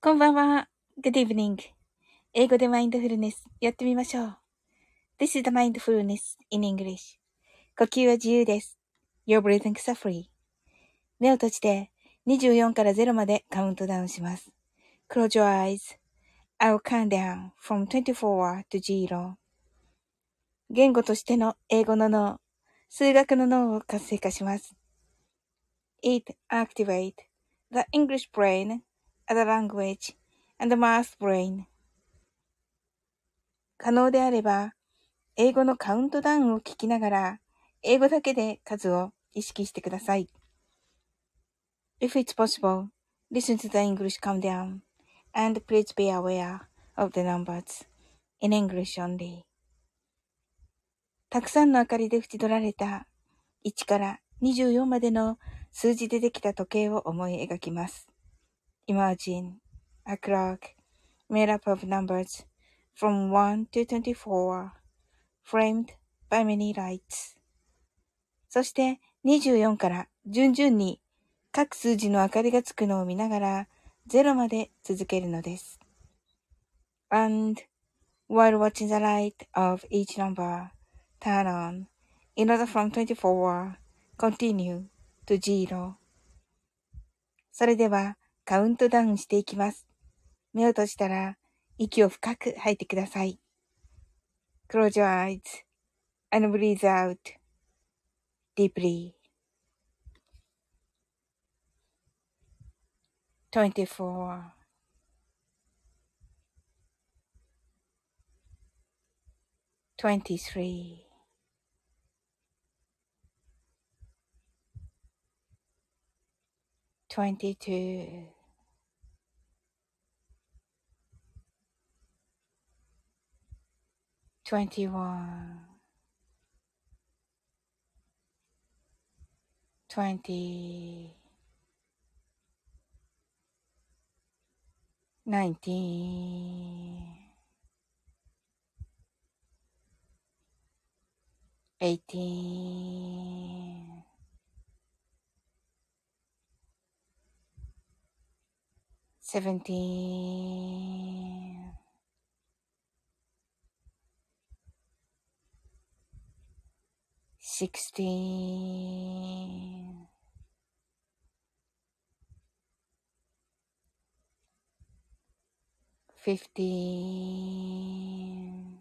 こんばんは。Good evening. 英語でマインドフルネスやってみましょう。This is the mindfulness in English. 呼吸は自由です。Your breathing is free. 目を閉じて24から0までカウントダウンします。Close your eyes. I'll count down from 24 to 0. 言語としての英語の脳、数学の脳を活性化します。It activates the English brain, the language, and the math brain. 可能であれば、英語のカウントダウンを聞きながら、英語だけで数を意識してください。If it's possible, listen to the English countdown, and please be aware of the numbers in English only. たくさんの明かりで縁取られた1から24までの数字でできた時計を思い描きます。Imagine a clock made up of numbers from 1 to 24, framed by many lights. そして24から順々に各数字の明かりがつくのを見ながら0まで続けるのです。And while watching the light of each number turn on, in order from 24, continue to 0. それではカウントダウンしていきます。目を閉じたら息を深く吐いてください。Close your eyes and breathe out deeply. 24 23 22 21 20 19 18 17 16 15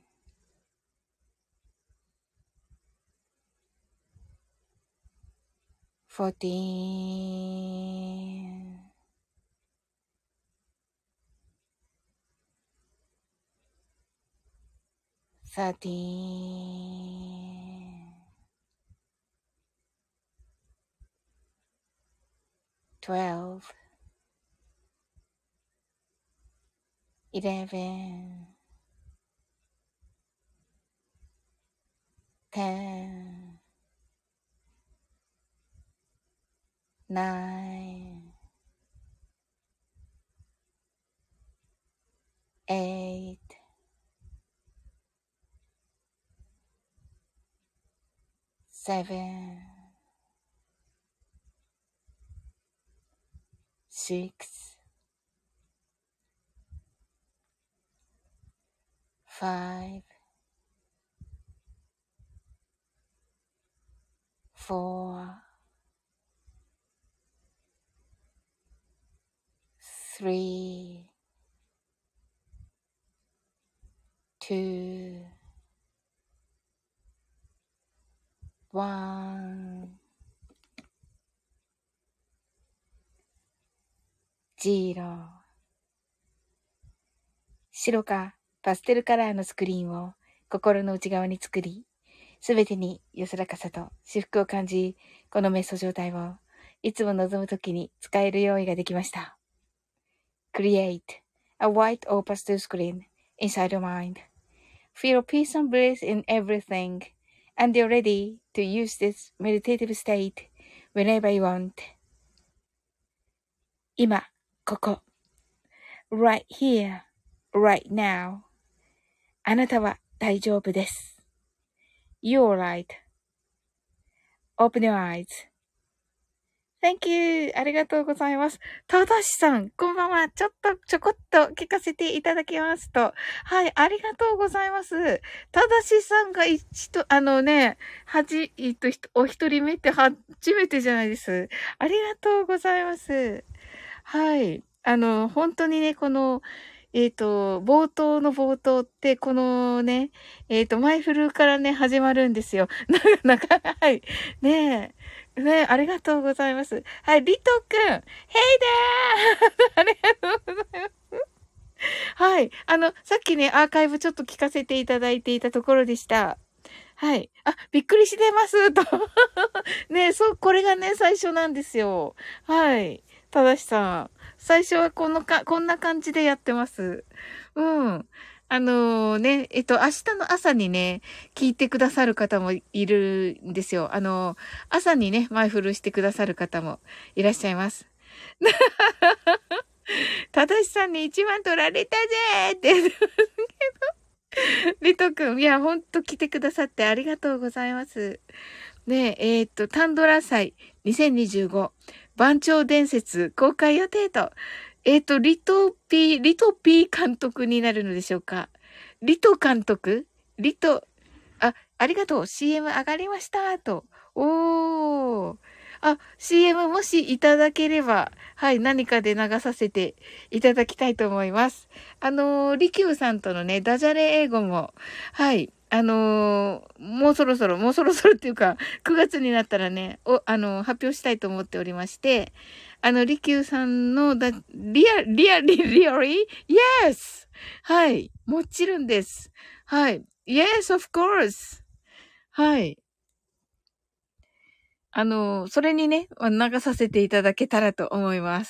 14 13 12 11 10 9 8 7 6 5 4 3 2 1 0。白かパステルカラーのスクリーンを心の内側に作り、すべてに安らかさと至福を感じ、この瞑想状態をいつも望むときに使える用意ができました。Create a white or pastel screen inside your mind. Feel peace and bliss in everything, and you're ready to use this meditative state whenever you want. 今、ここ。Right here, right now. あなたは大丈夫です。You're right. Open your eyes. Thank you. ありがとうございます。ただしさん、こんばんは。ちょこっと聞かせていただきますと。はい、ありがとうございます。ただしさんがお一人目って初めてじゃないです。ありがとうございます。はい。本当にね、冒頭の冒頭って、このね、マイフルからね、始まるんですよ。はい。ねえ。ねえ、ありがとうございます。はい、リトくん。ヘイでーありがとうございます。はい。さっきね、アーカイブちょっと聞かせていただいていたところでした。はい。あ、びっくりしてますと。ね、そう、これがね、最初なんですよ。はい。ただしさん。最初はこんな感じでやってます。うん。明日の朝にね、聞いてくださる方もいるんですよ。朝にね、前振るしてくださる方もいらっしゃいます。ただしさんに1万取られたぜーってリト君、いや、ほんと来てくださってありがとうございます。ねえ、タンドラ祭2025番長伝説公開予定と、リトピー監督になるのでしょうか。リト監督リト、ありがとう。CM 上がりました。と。おー。CM もしいただければ、はい、何かで流させていただきたいと思います。リキューさんとのね、ダジャレ英語も、はい、もうそろそろっていうか、9月になったらね、発表したいと思っておりまして、リキューさんのリアリー ?Yes! はい、もちろんです。はい。Yes, of course! はい。それにね、流させていただけたらと思います。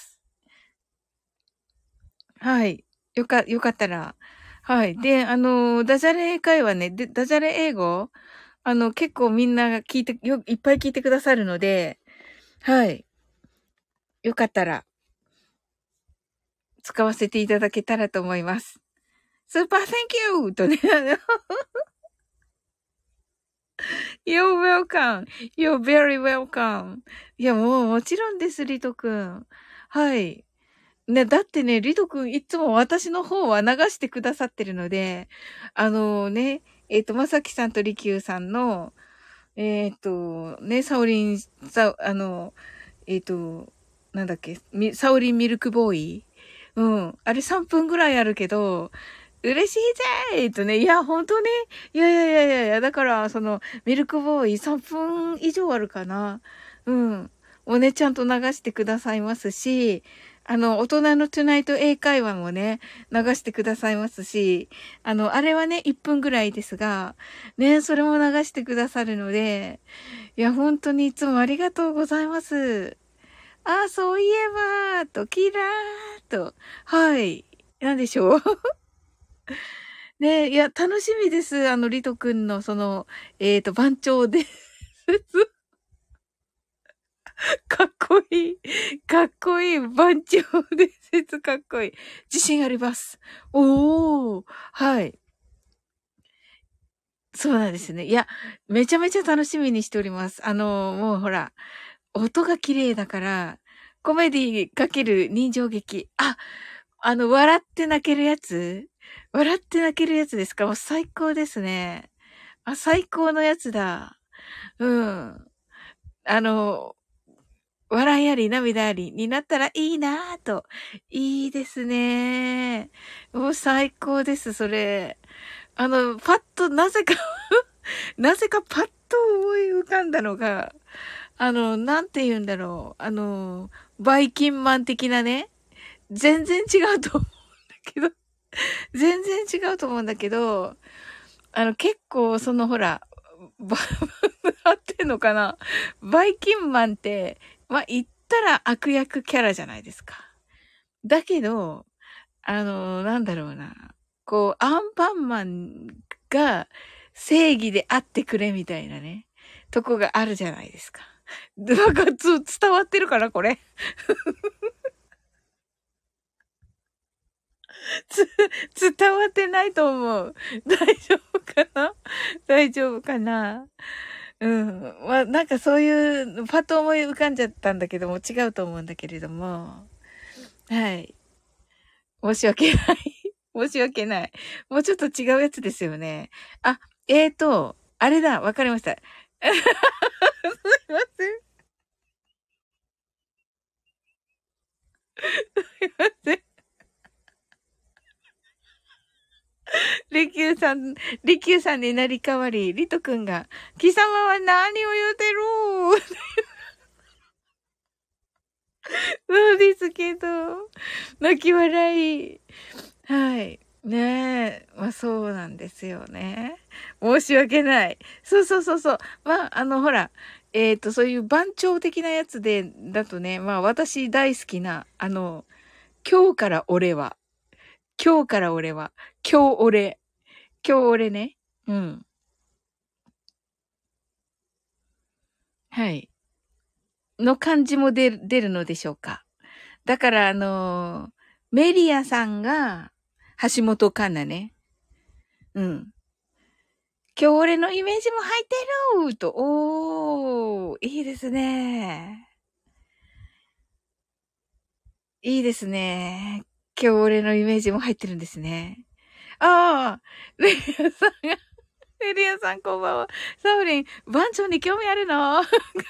はい。よかったら。はい。で、ダジャレ英会話ね、ダジャレ英語、結構みんながいっぱい聞いてくださるので、はい。よかったら、使わせていただけたらと思います。スーパー Thank you! とね、You're welcome! You're very welcome! いや、もちろんです、リトくん。はい。ね、だってね、リト君いつも私の方は流してくださってるので、まさきさんとりきゅうさんの、サオリン、さ、あの、えっと、なんだっけ、サオリンミルクボーイ。うん。あれ3分ぐらいあるけど、嬉しいぜーとね、いや、ほんとね。だから、ミルクボーイ3分以上あるかな。うん。をね、ちゃんと流してくださいますし、大人のトゥナイト英会話もね、流してくださいますし、あれはね、1分ぐらいですが、ね、それも流してくださるので、いや、本当にいつもありがとうございます。そういえば、と、キラーと、はい。なんでしょう。ねいや、楽しみです。リト君の、番長でかっこいい。かっこいい。番長伝説かっこいい。自信あります。おー。はい。そうなんですね。いや、めちゃめちゃ楽しみにしております。もうほら、音が綺麗だから、コメディかける人情劇。笑って泣けるやつ笑って泣けるやつですか？もう最高ですね。最高のやつだ。うん。あの、笑いあり、涙ありになったらいいなぁと。いいですね。もう最高です、それ。パッと、なぜかパッと思い浮かんだのが、なんて言うんだろう。バイキンマン的なね。全然違うと思うんだけど、全然違うと思うんだけど、結構、ほら、ば、合ってんのかな？バイキンマンって、言ったら悪役キャラじゃないですか。だけど、なんだろうな。アンパンマンが正義であってくれみたいなね、とこがあるじゃないですか。なんか伝わってるかなこれ。伝わってないと思う。大丈夫かな大丈夫かなうん。まあ、なんかそういう、パッと思い浮かんじゃったんだけども、違うと思うんだけれども。はい。申し訳ない。申し訳ない。もうちょっと違うやつですよね。あ、あれだ、わかりました。すいません。すいません。利休さんになり代わり、リトくんが、貴様は何を言うてるそうですけど、泣き笑い。はい。ねえ。まあそうなんですよね。申し訳ない。そうそうそうそう。まあ、ほら、そういう番長的なやつだとね、まあ私大好きな、今日から俺は、今日から俺は、今日俺、今日俺ね。うん。はい。の漢字も出るのでしょうか。だから、メリアさんが、橋本環奈ね。うん。今日俺のイメージも入ってると、おー、いいですね。いいですね。今日俺のイメージも入ってるんですね。ああ、レリアさんが、レリアさんこんばんは。サウリン、番長に興味あるの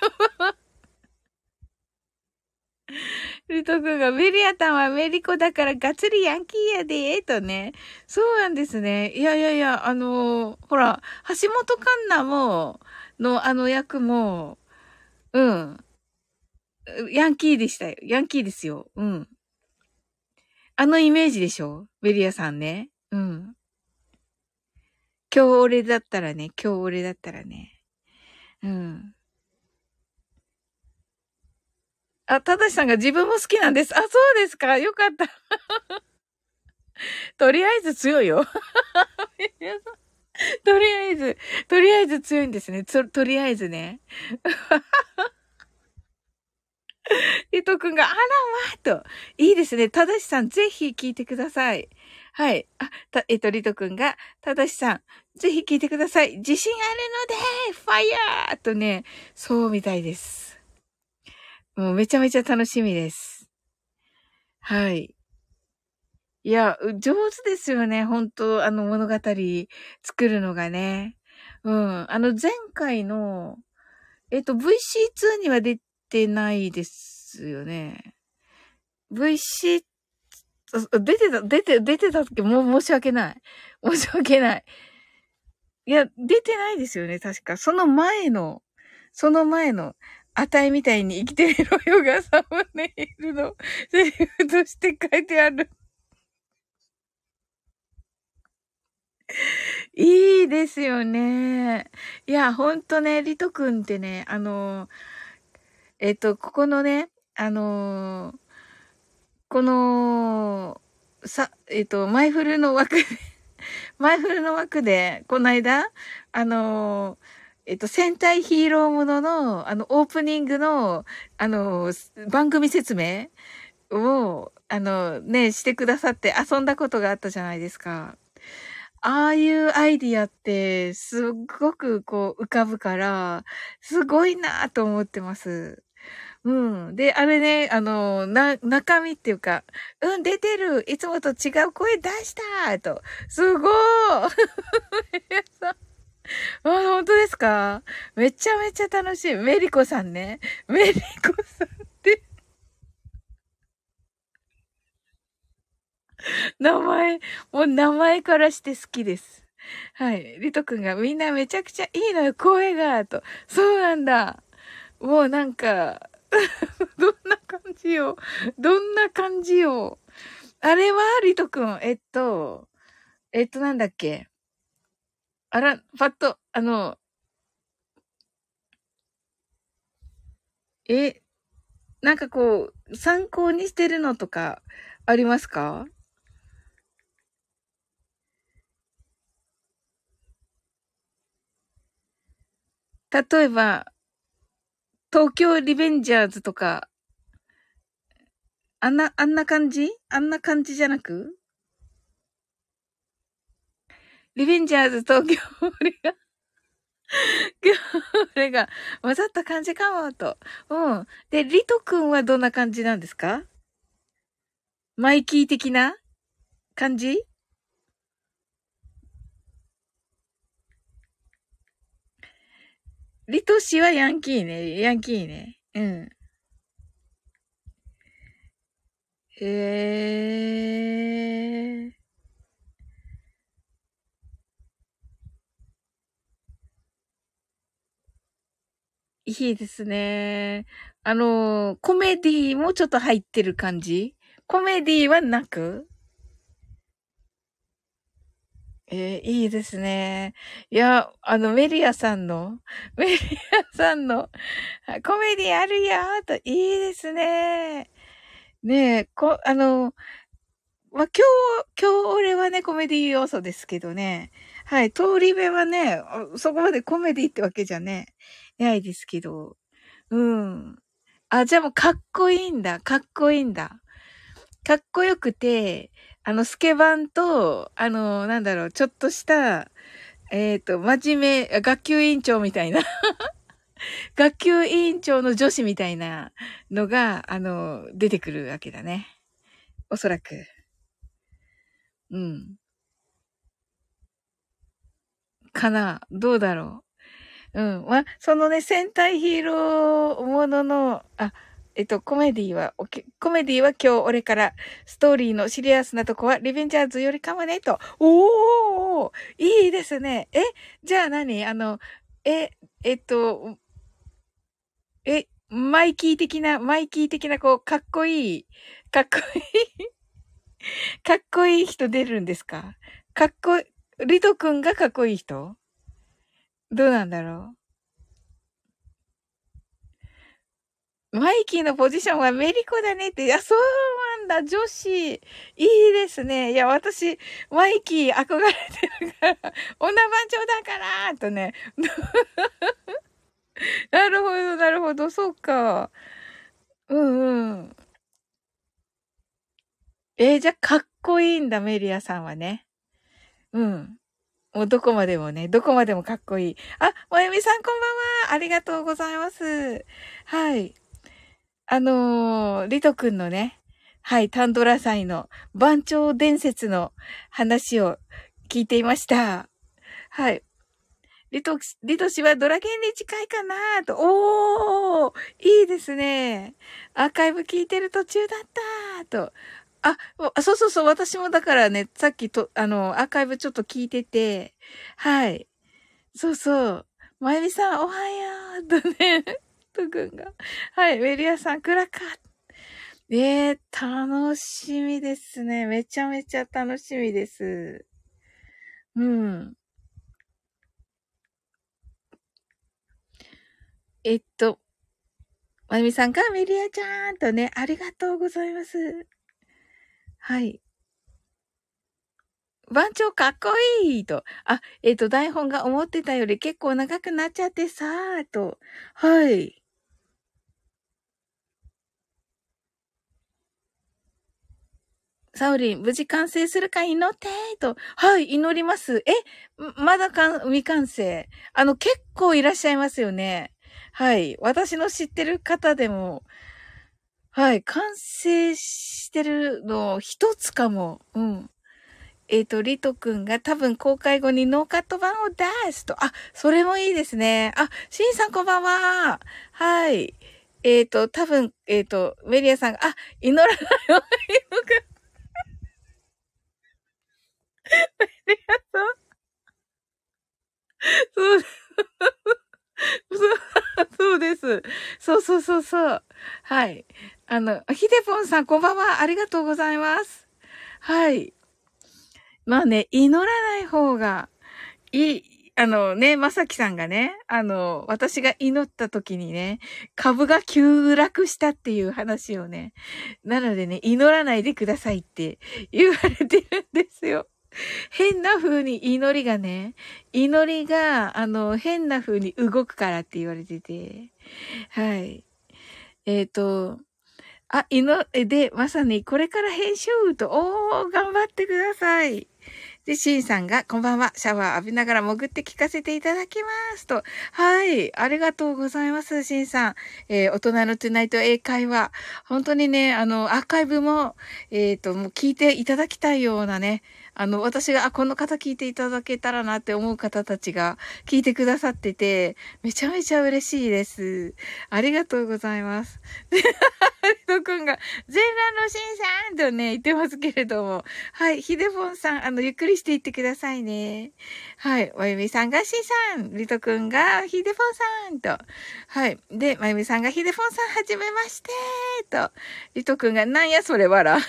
ルト君が、メリアタンはアメリコだからガッツリヤンキーやで、とね。そうなんですね。いやいやいや、ほら、橋本環奈の役も、うん、ヤンキーでしたよ。ヤンキーですよ。うん。あのイメージでしょベリアさんね。うん。今日俺だったらね、今日俺だったらね。うん。あ、ただしさんが自分も好きなんです。あ、そうですか。よかった。とりあえず強いよ。とりあえず、とりあえず強いんですね。とりあえずね。リト君が、あらまあと。いいですね。ただしさん、ぜひ聞いてください。はい。リト君が、ただしさん、ぜひ聞いてください。自信あるので、ファイヤーとね、そうみたいです。もうめちゃめちゃ楽しみです。はい。いや、上手ですよね。本当物語作るのがね。うん。前回の、VC2 には出てないですよね。VC、出てたっけもう申し訳ない。申し訳ない。いや、出てないですよね、確か。その前の、あたいみたいに生きてろよがサムネイルのセリフとして書いてある。いいですよね。いや、ほんとね、リトくんってね、ここのね、この、マイフルの枠で、マイフルの枠で、この間、戦隊ヒーローものの、オープニングの、番組説明を、してくださって遊んだことがあったじゃないですか。ああいうアイディアって、すっごくこう浮かぶから、すごいなと思ってます。うん。で、あれね、中身っていうか、うん、出てるいつもと違う声出したと。すごーあ、本当ですかめちゃめちゃ楽しい。メリコさんね。メリコさんって名前、もう名前からして好きです。はい。リト君がみんなめちゃくちゃいいのよ、声が、と。そうなんだ。もうなんか、どんな感じよ。どんな感じよ。あれは、リト君、なんだっけ。あら、パッと、え、なんかこう、参考にしてるのとか、ありますか？例えば、東京リベンジャーズとか、あんな感じじゃなくリベンジャーズ東京リこれが混ざった感じかもと。うん。で、リト君はどんな感じなんですか？マイキー的な感じ？リト氏はヤンキーね。ヤンキーね。うん。えいいですね。コメディもちょっと入ってる感じ？コメディはなく？いいですね。いや、メリアさんの、メリアさんの、コメディあるよと、いいですね。ねえ、まあ、今日俺はね、コメディ要素ですけどね。はい、通り部はね、そこまでコメディってわけじゃね、ないですけど。うん。あ、じゃあもうかっこいいんだ。かっこいいんだ。かっこよくて、スケバンと、なんだろう、ちょっとした、真面目、学級委員長みたいな、学級委員長の女子みたいなのが、出てくるわけだね。おそらく。うん。かなどうだろう。うん。まあ、そのね、戦隊ヒーローものの、コメディは今日俺から、ストーリーのシリアスなとこは、リベンジャーズよりかもね、と。おーいいですね。じゃあ何え、えっと、マイキー的な、こう、かっこいい、かっこいい、かっこいい人出るんですか？かっこいい、リト君がかっこいい人？どうなんだろう。マイキーのポジションはメリコだねって。いや、そうなんだ、女子。いいですね。いや、私、マイキー憧れてるから、女番長だから、とね。なるほど、なるほど、そうか。うんうん。じゃあ、かっこいいんだ、メリアさんはね。うん。もうどこまでもね、どこまでもかっこいい。あ、もゆみさんこんばんは。ありがとうございます。はい。リトくんのね、はい、タンドラ祭の番長伝説の話を聞いていました。はい。リト氏はドラゲンに近いかなと。おーいいですね。アーカイブ聞いてる途中だったと。そうそうそう。私もだからね、さっきアーカイブちょっと聞いてて、はい。そうそう。まゆみさん、おはようとね、とくんが。はい。メリアさん、クラッカー。楽しみですね。めちゃめちゃ楽しみです。うん。えっと、まゆみさんがメリアちゃんとね、ありがとうございます。はい。番長かっこいいと。台本が思ってたより結構長くなっちゃってさーと。はい。サウリン、無事完成するか祈ってと。はい、祈ります。まだ未完成。結構いらっしゃいますよね。はい。私の知ってる方でも、はい、完成してるの一つかも。うん。リトくんが多分公開後にノーカット版を出すと。それもいいですね。シンさんこんばんは。はい。多分、メリアさんが、祈らない方がいいのか。メリアさん。そう、そうです。そうそうそうそう。はい。ヒデポンさんこんばんは。ありがとうございます。はい。まあね、祈らない方がいい。まさきさんがね、私が祈った時にね、株が急落したっていう話をね、なのでね、祈らないでくださいって言われてるんですよ。変な風に祈りが、変な風に動くからって言われてて、はい。えっ、と、で、まさにこれから編集と、頑張ってください。 で、シンさんが、こんばんは。シャワー浴びながら潜って聞かせていただきますと。はい。ありがとうございます、シンさん。大人のトゥナイト英会話。本当にね、アーカイブも、もう聞いていただきたいようなね、私が、この方聞いていただけたらなって思う方たちが聞いてくださってて、めちゃめちゃ嬉しいです。ありがとうございます。で、ハリト君が、全裸のシンさんとね、言ってますけれども。はい、ヒデフォンさん、ゆっくりしていってくださいね。はい、まゆみさんがシンさん、リト君がヒデフォンさんと。はい。で、まゆみさんがヒデフォンさん、はじめましてと。リト君が、なんやそれわら。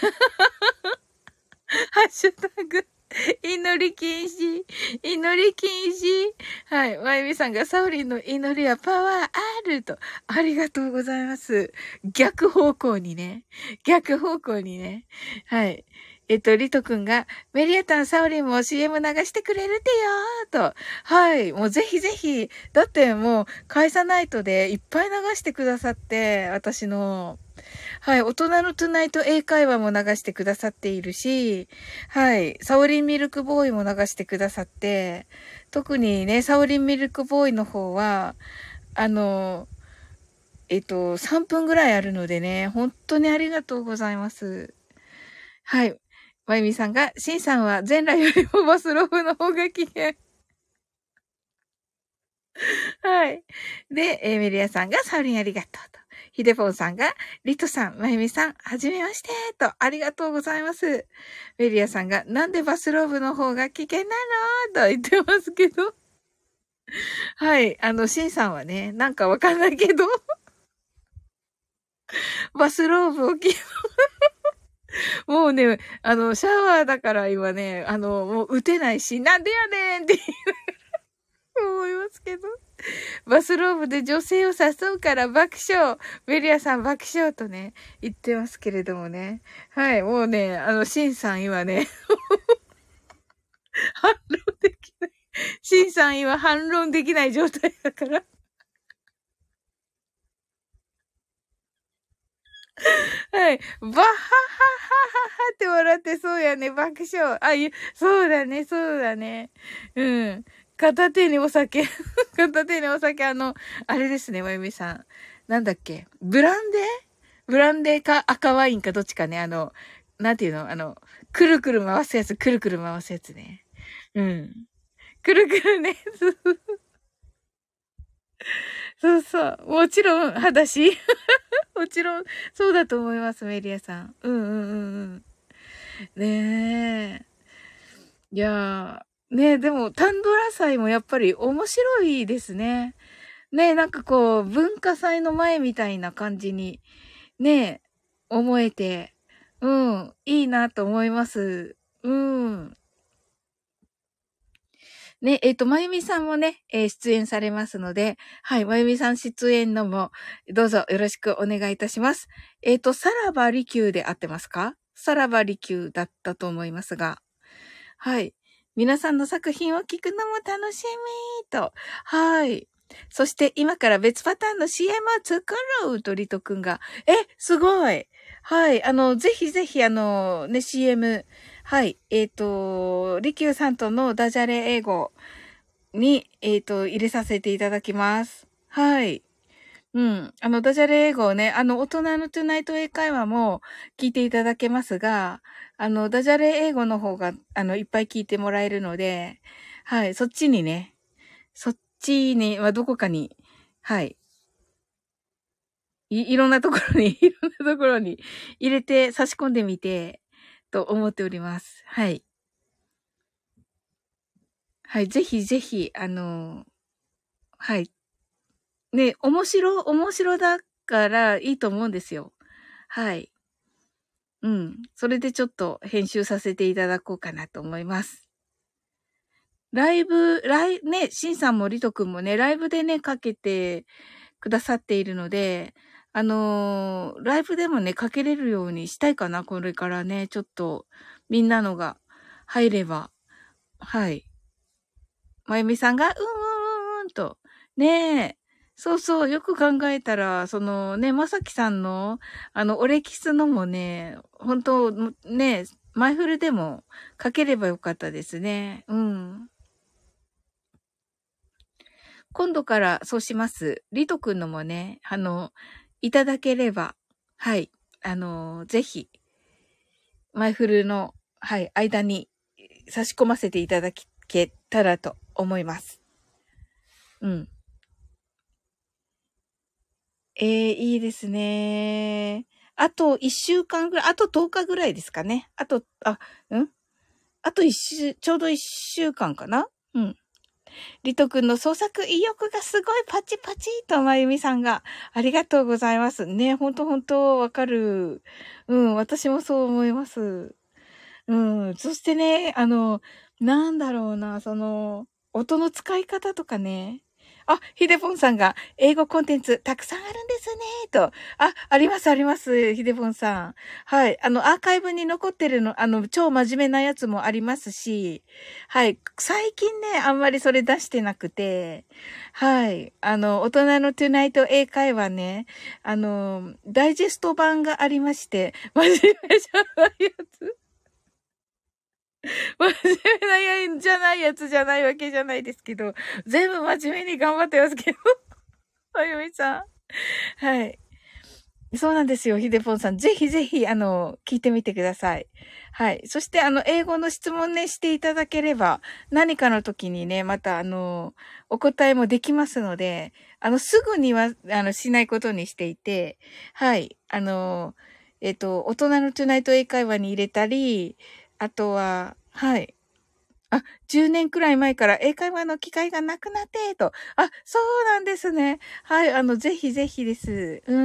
ハッシュタグ。祈り禁止。祈り禁止。はい。まゆみさんがサオリンの祈りはパワーあると。ありがとうございます。逆方向にね。逆方向にね。はい。リトくんが、メリアタン、サオリンも CM 流してくれるってよーと。はい。もうぜひぜひ。だってもう、返さないとでいっぱい流してくださって、私の。はい。大人のトゥナイト英会話も流してくださっているし、はい。サオリンミルクボーイも流してくださって、特にね、サオリンミルクボーイの方は、3分ぐらいあるのでね、本当にありがとうございます。はい。まゆみさんが、シンさんは全裸よりもバスローブの方が危険。はい。で、メリアさんがサウリンありがとうと。ヒデフォンさんが、リトさん、まゆみさん、はじめまして、と、ありがとうございます。メリアさんが、なんでバスローブの方が危険なのと言ってますけど。はい。シンさんはね、なんかわかんないけど、バスローブをもうね、シャワーだから今ね、もう打てないし、なんでやねんって思いますけど。バスローブで女性を誘うから爆笑。メリアさん爆笑とね、言ってますけれどもね。はい、もうね、シンさん今ね、反論できない。シンさん今反論できない状態だから。はい。バッハッハッハッハッハって笑ってそうやね。爆笑。そうだね、そうだね。うん。片手にお酒。片手にお酒、あれですね、まゆみさん。なんだっけ。ブランデーか赤ワインかどっちかね。なんていうのくるくる回すやつ、くるくる回すやつね。うん。くるくるね。そうそう。もちろん、裸足。もちろん、そうだと思います、メリアさん。うんうんうんうん。ねえ。いやー、ねえ、でも、タンドラ祭もやっぱり面白いですね。ねえ、なんかこう、文化祭の前みたいな感じに、ねえ、思えて、うん、いいなと思います。うん。ね、まゆみさんもね、出演されますので、はい、まゆみさん出演のも、どうぞよろしくお願いいたします。さらば利休で合ってますか？さらば利休だったと思いますが、はい。皆さんの作品を聞くのも楽しみと。はい。そして今から別パターンの CM を作ろうとリトくんが。すごい。はい。ぜひぜひね、CM。はい。利休さんとのダジャレ英語に、入れさせていただきます。はい。うん。ダジャレ英語をね、大人のトゥナイト英会話も聞いていただけますが、ダジャレ英語の方が、いっぱい聞いてもらえるので、はい、そっちにね、そっちに、どこかに、はい、いろんなところに、いろんなところに入れて差し込んでみて、と思っております。はい。はい、ぜひぜひ、はい。ね、面白だからいいと思うんですよ。はい。うん。それでちょっと編集させていただこうかなと思います。ね、シンさんもリト君もね、ライブでね、かけてくださっているので、ライブでもね、かけれるようにしたいかな、これからね、ちょっと、みんなのが入れば。はい。まゆみさんが、と。ねえ。そうそう、よく考えたら、そのね、まさきさんの、オレキスのもね、本当ね、 前振りでも書ければよかったですね。うん。今度からそうします。リトくんのもね、いただければ、はい。ぜひ、前振りの、はい、間に差し込ませていただけたらと思います。うん。いいですね。あと1週間ぐらい、あと10日ぐらいですかね。あとちょうど1週間かな。うん。リト君の創作意欲がすごいパチパチとまゆみさんがありがとうございますね。ほんとほんとわかる。うん、私もそう思います。うん。そしてね、なんだろうな、音の使い方とかね。あ、ひでぽんさんが、英語コンテンツたくさんあるんですね、と。あります、あります、ひでぽんさん。はい。アーカイブに残ってるの、超真面目なやつもありますし、はい。最近ね、あんまりそれ出してなくて、はい。大人のトゥナイト英会話ね、ダイジェスト版がありまして、真面目じゃないやつ。真面目なやんじゃないやつじゃないわけじゃないですけど、全部真面目に頑張ってますけど。まゆみさん。はい。そうなんですよ、ひでぽんさん。ぜひぜひ、聞いてみてください。はい。そして、英語の質問ね、していただければ、何かの時にね、また、お答えもできますので、すぐには、しないことにしていて、はい。大人のトゥナイト英会話に入れたり、あとは、はい。10年くらい前から英会話の機会がなくなって、と。そうなんですね。はい、ぜひぜひです。うん。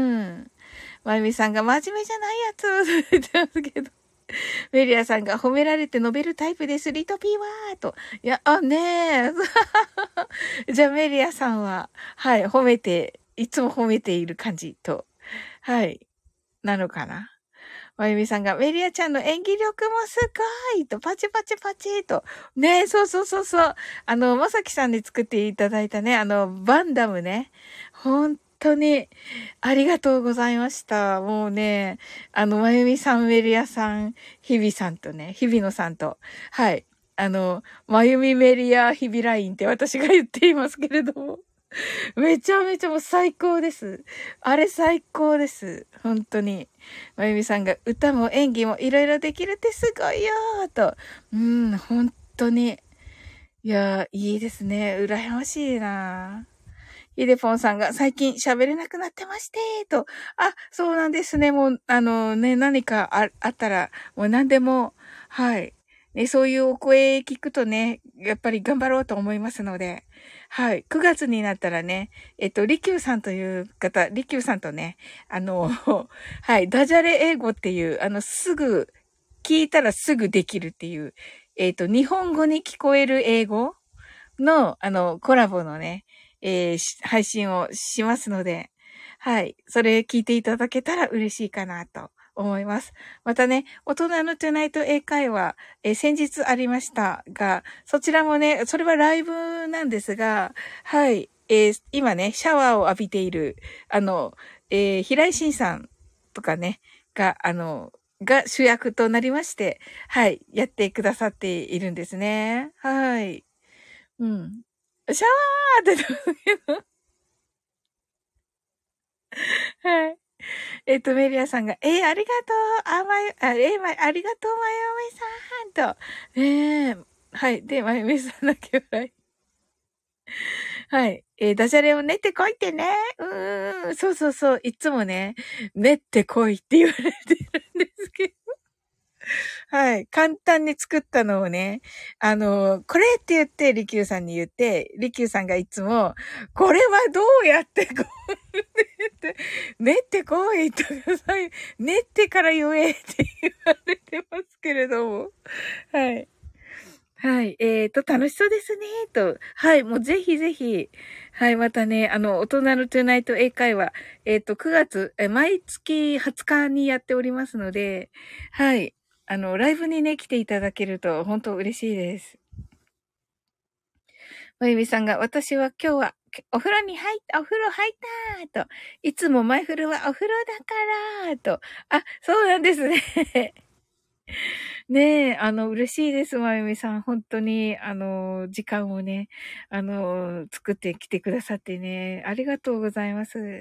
まゆみさんが真面目じゃないやつ、言ってますけど。メリアさんが褒められて述べるタイプです。リトピーはと。いや、ねえ。じゃあメリアさんは、はい、いつも褒めている感じと。はい、なのかな。まゆみさんが、メリアちゃんの演技力もすごいと、パチパチパチと。ねそうそうそうそう。まさきさんに作っていただいたね、バンダムね。本当に、ありがとうございました。もうね、まゆみさん、メリアさん、日々さんとね、日々野さんと、はい。まゆみメリア日々ラインって私が言っていますけれども。めちゃめちゃもう最高です。あれ最高です。本当に。まゆみさんが歌も演技もいろいろできるってすごいよーと。本当に。いやー、いいですね。羨ましいなひでぽんさんが最近喋れなくなってまして、と。そうなんですね。もう、何かあったら、もう何でも、はい。ね、そういうお声聞くとね、やっぱり頑張ろうと思いますので、はい。9月になったらね、りきゅうさんという方、りきゅうさんとね、はい、ダジャレ英語っていう、聞いたらすぐできるっていう、日本語に聞こえる英語の、コラボのね、配信をしますので、はい。それ聞いていただけたら嬉しいかなと思います。またね、大人のトゥナイト英会話、先日ありましたが、そちらもね、それはライブなんですが、はい。今ね、シャワーを浴びている、平井慎さんとかね、が主役となりまして、はい。やってくださっているんですね。はい。うん。シャワーって言ったけど、はい。メリアさんが、ありがとう、ありがとう、まゆみさんと。ねえ、はい。で、まゆみさんだけ笑い。はい。ダジャレを練ってこいってね。そうそうそう。いつもね、練ってこいって言われてるんですけど。はい。簡単に作ったのをね、これって言って、リキューさんに言って、リキューさんがいつも、これはどうやってこうって、練ってこいとかさ、練ってから言えって言われてますけれども。はい。はい。楽しそうですね。と。はい。もうぜひぜひ。はい。またね、大人のトゥナイト英会話。9月、毎月20日にやっておりますので、はい。ライブにね、来ていただけると、本当嬉しいです。まゆみさんが、私は今日は、お風呂入ったと。いつも前風呂はお風呂だからと。そうなんですね。 ねえ、嬉しいです、まゆみさん。本当に、時間をね、作ってきてくださってね、ありがとうございます。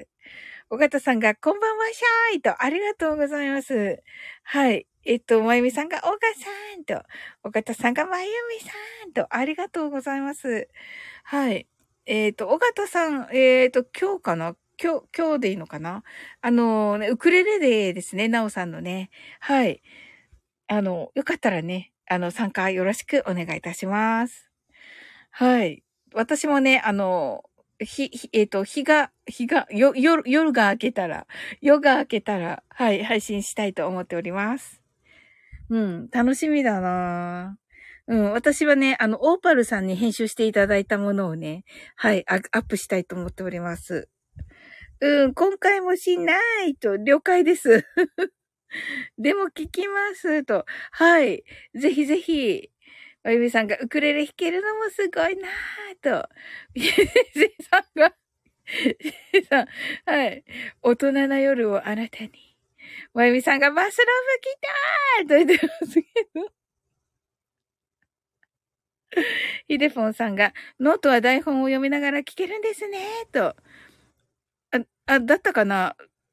尾形さんが、こんばんはしゃーいと、ありがとうございます。はい。まゆみさんが、おがさんと、尾形さんが、まゆみさんと、ありがとうございます。はい。尾形さん、今日かな今日でいいのかなね、ウクレレデーですね、なおさんのね。はい。よかったらね、参加よろしくお願いいたします。はい。私もね、夜が明けたら、はい、配信したいと思っております。うん、楽しみだなぁ。うん、私はね、オーパルさんに編集していただいたものをね、はい、アップしたいと思っております。うん、今回もしないと、了解です。でも聞きますと。はい。ぜひぜひ、おゆみさんがウクレレ弾けるのもすごいなぁと。ゆせさんが、ゆさん、はい。大人な夜をあなたに。まゆみさんがバスローブ来たーと言ってますけど。ひでぽんさんが、ノートは台本を読みながら聞けるんですねと。だったかな。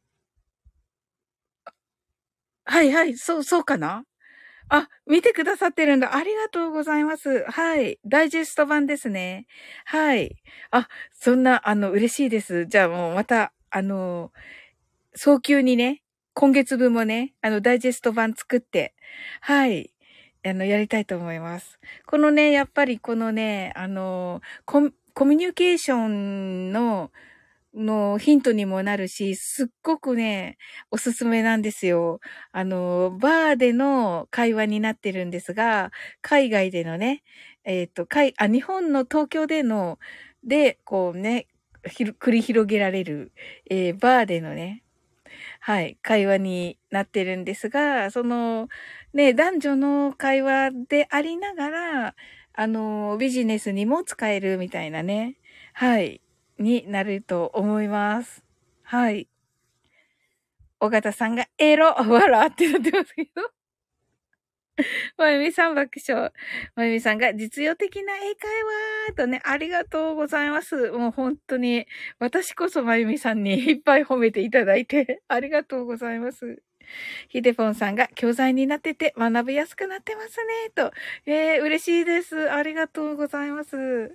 はいはい、そうかな。見てくださってるんだ。ありがとうございます。はい。ダイジェスト版ですね。はい。そんな、嬉しいです。じゃあもうまた、早急にね、今月分もね、ダイジェスト版作って、はい。やりたいと思います。このね、やっぱりこのね、コミュニケーションのヒントにもなるし、すっごくね、おすすめなんですよ。バーでの会話になってるんですが、海外でのね、日本の東京で、こうね、繰り広げられる、バーでのね、はい、会話になってるんですが、その、ね、男女の会話でありながら、ビジネスにも使えるみたいなね、はい、になると思います。はい。尾形さんが笑ってなってますけど。まゆみさん爆笑。まゆみさんが実用的な英会話とね、ありがとうございます。もう本当に、私こそまゆみさんにいっぱい褒めていただいて、ありがとうございます。ひでぽんさんが教材になってて学びやすくなってますね、と。嬉しいです。ありがとうございます。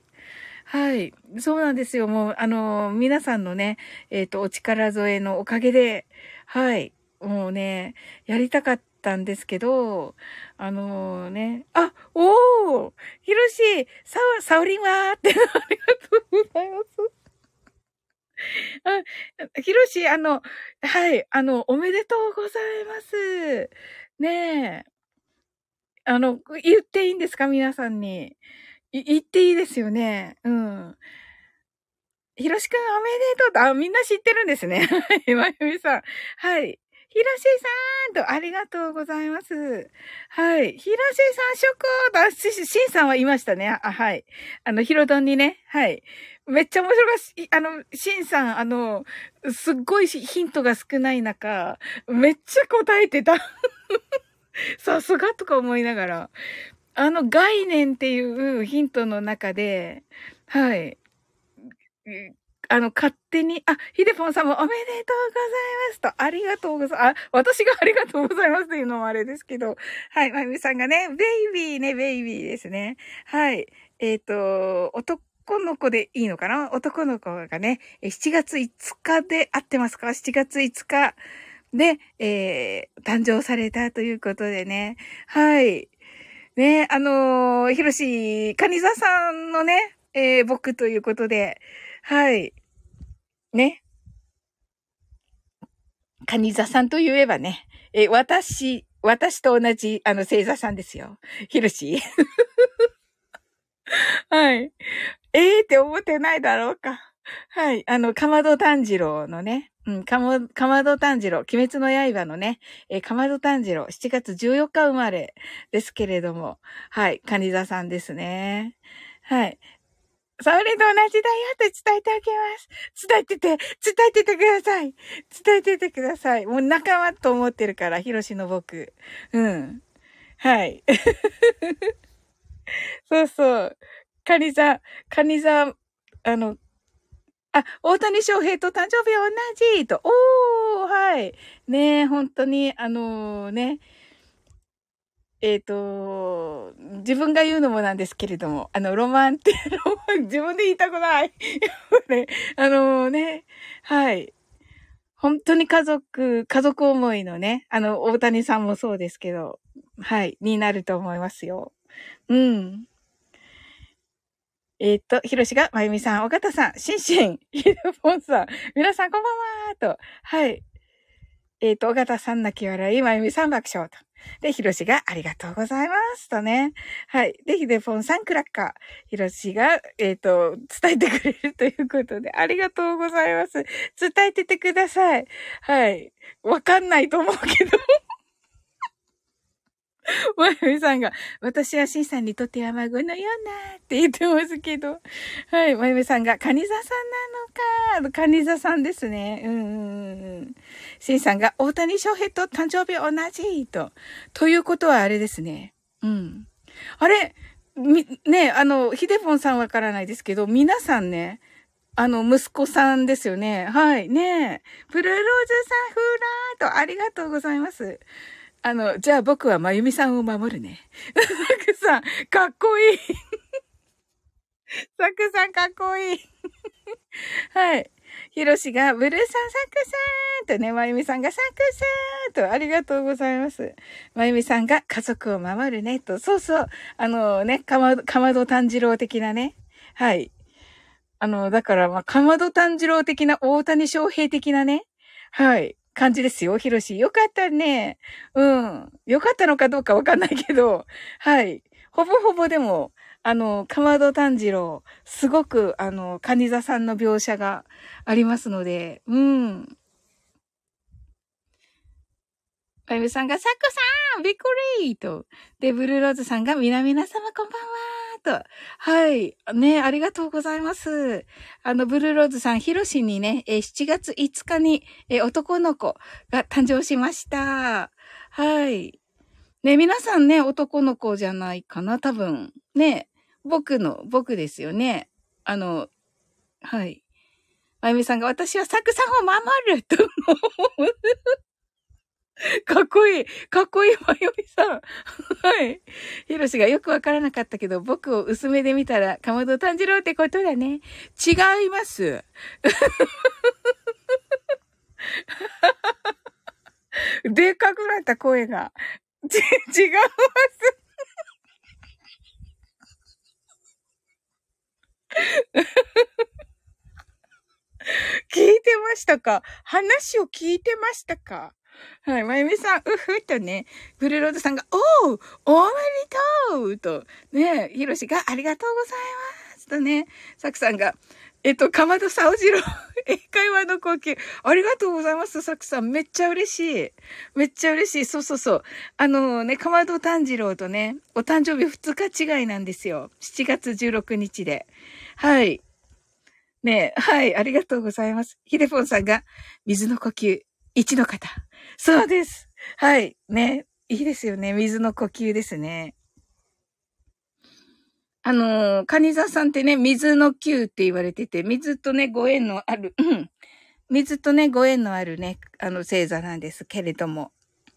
はい。そうなんですよ。もう、皆さんのね、お力添えのおかげで、はい。もうね、やりたかったんですけど、おーひろし、さおりんはーって、ありがとうございます。ひろし、はい、おめでとうございます。ねえ、言っていいんですか皆さんに。言っていいですよね。うん。ひろしくんおめでとうと、みんな知ってるんですね。はい、まゆみさん。はい。ひろしさんと、ありがとうございます。はい。ひろしさん、ショコーと、しんさんはいましたね。はい。ひろどんにね。はい。めっちゃ面白かった。しんさん、すっごいヒントが少ない中、めっちゃ答えてた。さすがとか思いながら。概念っていうヒントの中で、はい。勝手に、ひでぽんさんもおめでとうございますと、ありがとうございます。私がありがとうございますっていうのもあれですけど、はい、まゆみさんがね、ベイビーですね。はい。男の子でいいのかな男の子がね、7月5日で合ってますか ?7 月5日で、誕生されたということでね。はい。ね、ひろし、かにざさんのね、僕ということで、はい。ね。カニ座さんといえばね、私と同じ、星座さんですよ。ヒロシ。はい。って思ってないだろうか。はい。かまど炭治郎のね、かまど炭治郎、鬼滅の刃のね、かまど炭治郎、7月14日生まれですけれども、はい。カニ座さんですね。はい。それと同じだよって伝えてあげます。伝えててください。伝えててください。もう仲間と思ってるから、ヒロシの僕。うん。 はい。そうそう。カニ座、あの、大谷翔平と誕生日同じと、はい。ねえ、本当に、ね、自分が言うのもなんですけれども、自分で言いたくない。ね、ね、はい。本当に家族思いのね、大谷さんもそうですけど、はい、になると思いますよ。うん。ひろしが、まゆみさん、おかたさん、しんしん、ひろぽんさん、皆さんこんばんはと、はい。尾形さん泣き笑い、まゆみさん爆笑と。で、ひろしがありがとうございますとね。はい。で、ひでぽんさんクラッカー。ひろしが、伝えてくれるということで、ありがとうございます。伝えててください。はい。わかんないと思うけど。まゆみさんが、私はしんさんにとっては孫のようなって言ってますけど。はい。まゆみさんが、カニ座さんなのか。カニ座さんですね。しんさんが、大谷翔平と誕生日同じと。ということはあれですね。うん。あれ、ね、ヒデポンさんわからないですけど、皆さんね、息子さんですよね。はい。ねプルローズさん、フーラーと、ありがとうございます。じゃあ僕はまゆみさんを守るね。サクさん、かっこいい。サクさん、かっこいい。はい。ヒロシが、ブルーさん、サクさんとね、まゆみさんが、サクさんと、ありがとうございます。まゆみさんが、家族を守るね、と、そうそう、かまど炭治郎的なね。はい。だから、まあ、かまど炭治郎的な、大谷翔平的なね。はい。感じですよ、ヒロシ。よかったね。うん。よかったのかどうかわかんないけど、はい。ほぼほぼでも、かまど炭治郎、すごく、カニ座さんの描写がありますので、うん。あゆみさんが、サクさんびっくりと。で、ブルーローズさんが、皆々様こんばんはと。はい。ね、ありがとうございます。ブルーローズさん、ヒロシにね、7月5日に、男の子が誕生しました。はい。ね、皆さんね、男の子じゃないかな、多分。ね、僕ですよね。はい。あゆみさんが、私はサクさんを守ると。かっこいい。かっこいい、まゆみさん。はい。ひろしがよくわからなかったけど、僕を薄めで見たら、かまど炭治郎ってことだね。違います。でかくなった声が。違うます。聞いてましたか？話を聞いてましたか？はい。まゆみさん、うふっとね、ブルーロードさんが、おめでとうと、ね、ひろしがありがとうございますとね、サクさんが、かまどさおじろ、英会話の呼吸、ありがとうございます、サクさん。めっちゃ嬉しい。めっちゃ嬉しい。そうそうそう。かまど炭治郎とね、お誕生日2日違いなんですよ。7月16日で。はい。ねえ、はい、ありがとうございます。ヒデポンさんが、水の呼吸、1の方。そうです。はい、ね。いいですよね。水の呼吸ですね。カニザさんってね、水の球って言われてて、水とね、ご縁のある、水とね、ご縁のあるね、星座なんですけれども。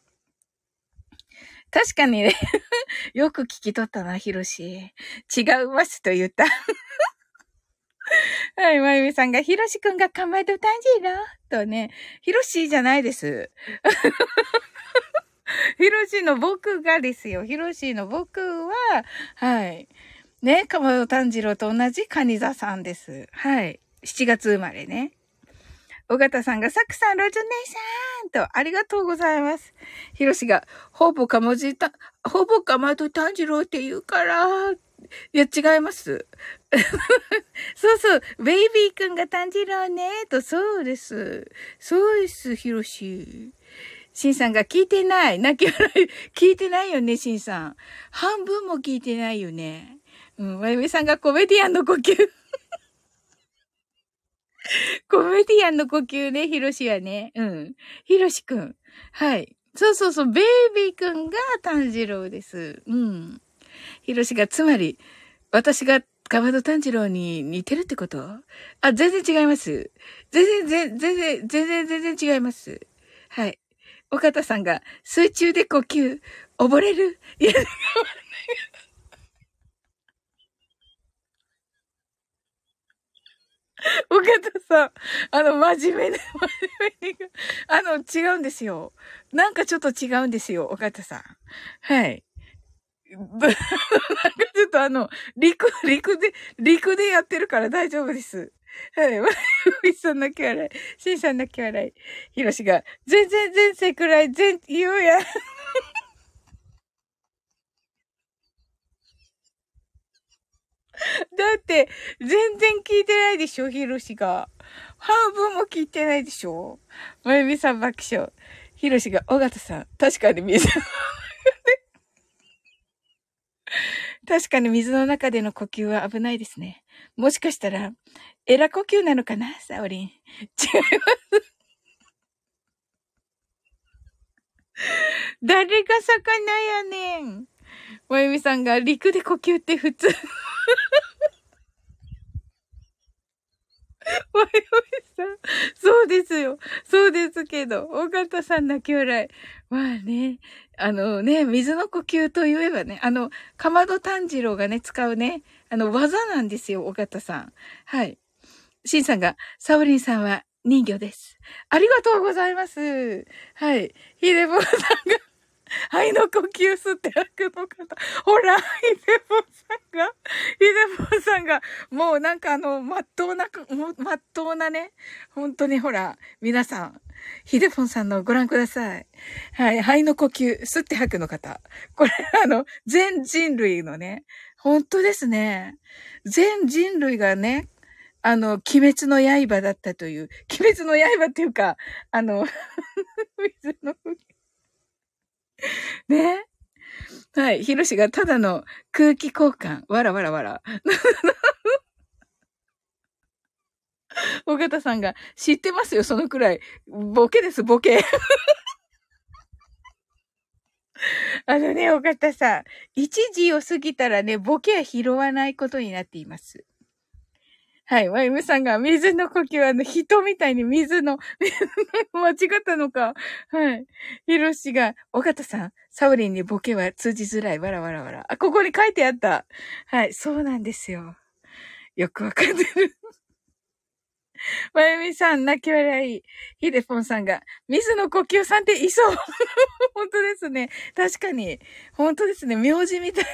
確かにね、よく聞き取ったな、ヒロシ。違うますと言った。はい、まゆみさんが、ひろしくんがかまど炭治郎とね、ひろしじゃないです。ひろしの僕がですよ。ひろしの僕は、はい。ね、かまど炭治郎と同じカニ座さんです。はい。7月生まれね。尾形さんが、サクさん、ロジョ姉さんと、ありがとうございます。ひろしが、ほぼかまど炭治郎って言うから、いや、違います。そうそう、ベイビーくんが炭治郎ね、と、そうです。そうです、ひろし。しんさんが聞いてない。泣き笑い。聞いてないよね、しんさん。半分も聞いてないよね。うん、まゆみさんがコメディアンの呼吸。コメディアンの呼吸ね、ひろしはね。うん。ひろしくん。はい。 そうそうそう、ベイビーくんが炭治郎です。うん。ひろしが、つまり、私が川戸炭治郎に似てるってこと？あ、全然違います。全然違います。はい。岡田さんが、水中で呼吸、溺れる？いや、岡田さん、真面目で、真面目に、違うんですよ。なんかちょっと違うんですよ、岡田さん。はい。なんかちょっと陸でやってるから大丈夫です。はい。ふいさん泣き笑い。しんさん泣き笑い。ひろしが、全然前世くらい、言うや。だって、全然聞いてないでしょ、ひろしが。半分も聞いてないでしょ。まゆみさん爆笑。ひろしが、尾形さん、確かに確かに水の中での呼吸は危ないですね。もしかしたら、エラ呼吸なのかな、サオリン。違う。誰が魚やねん。まゆみさんが陸で呼吸って普通。まゆみさん。そうですよ。そうですけど、尾形さん泣き笑い。まあね、水の呼吸といえばね、かまど炭治郎がね、使うね、技なんですよ、尾形さん。はい。シンさんが、サオリンさんは人魚です。ありがとうございます。はい。ヒデボンさんが、肺の呼吸吸って吐くの方。ほら、ヒデボンさんが、もうなんかまっとうなね、本当にほら、皆さん、ヒデボンさんのご覧ください。はい、肺の呼吸、吸って吐くの方。これ全人類のね、本当ですね。全人類がね、鬼滅の刃だったという、鬼滅の刃っていうか、水の、ね。はい。ヒロシがただの空気交換。わらわらわら。尾形さんが知ってますよ、そのくらい。ボケです、ボケ。尾形さん。一時を過ぎたらね、ボケは拾わないことになっています。はい。まゆみさんが、水の呼吸は人みたいに間違ったのか。はい。ひろしが、尾形さん、サウリンにボケは通じづらい。わらわらわら。あ、ここに書いてあった。はい。そうなんですよ。よくわかってる。まゆみさん、泣き笑い。ひでぽんさんが、水の呼吸さんっていそう。本当ですね。確かに。本当ですね。名字みたい。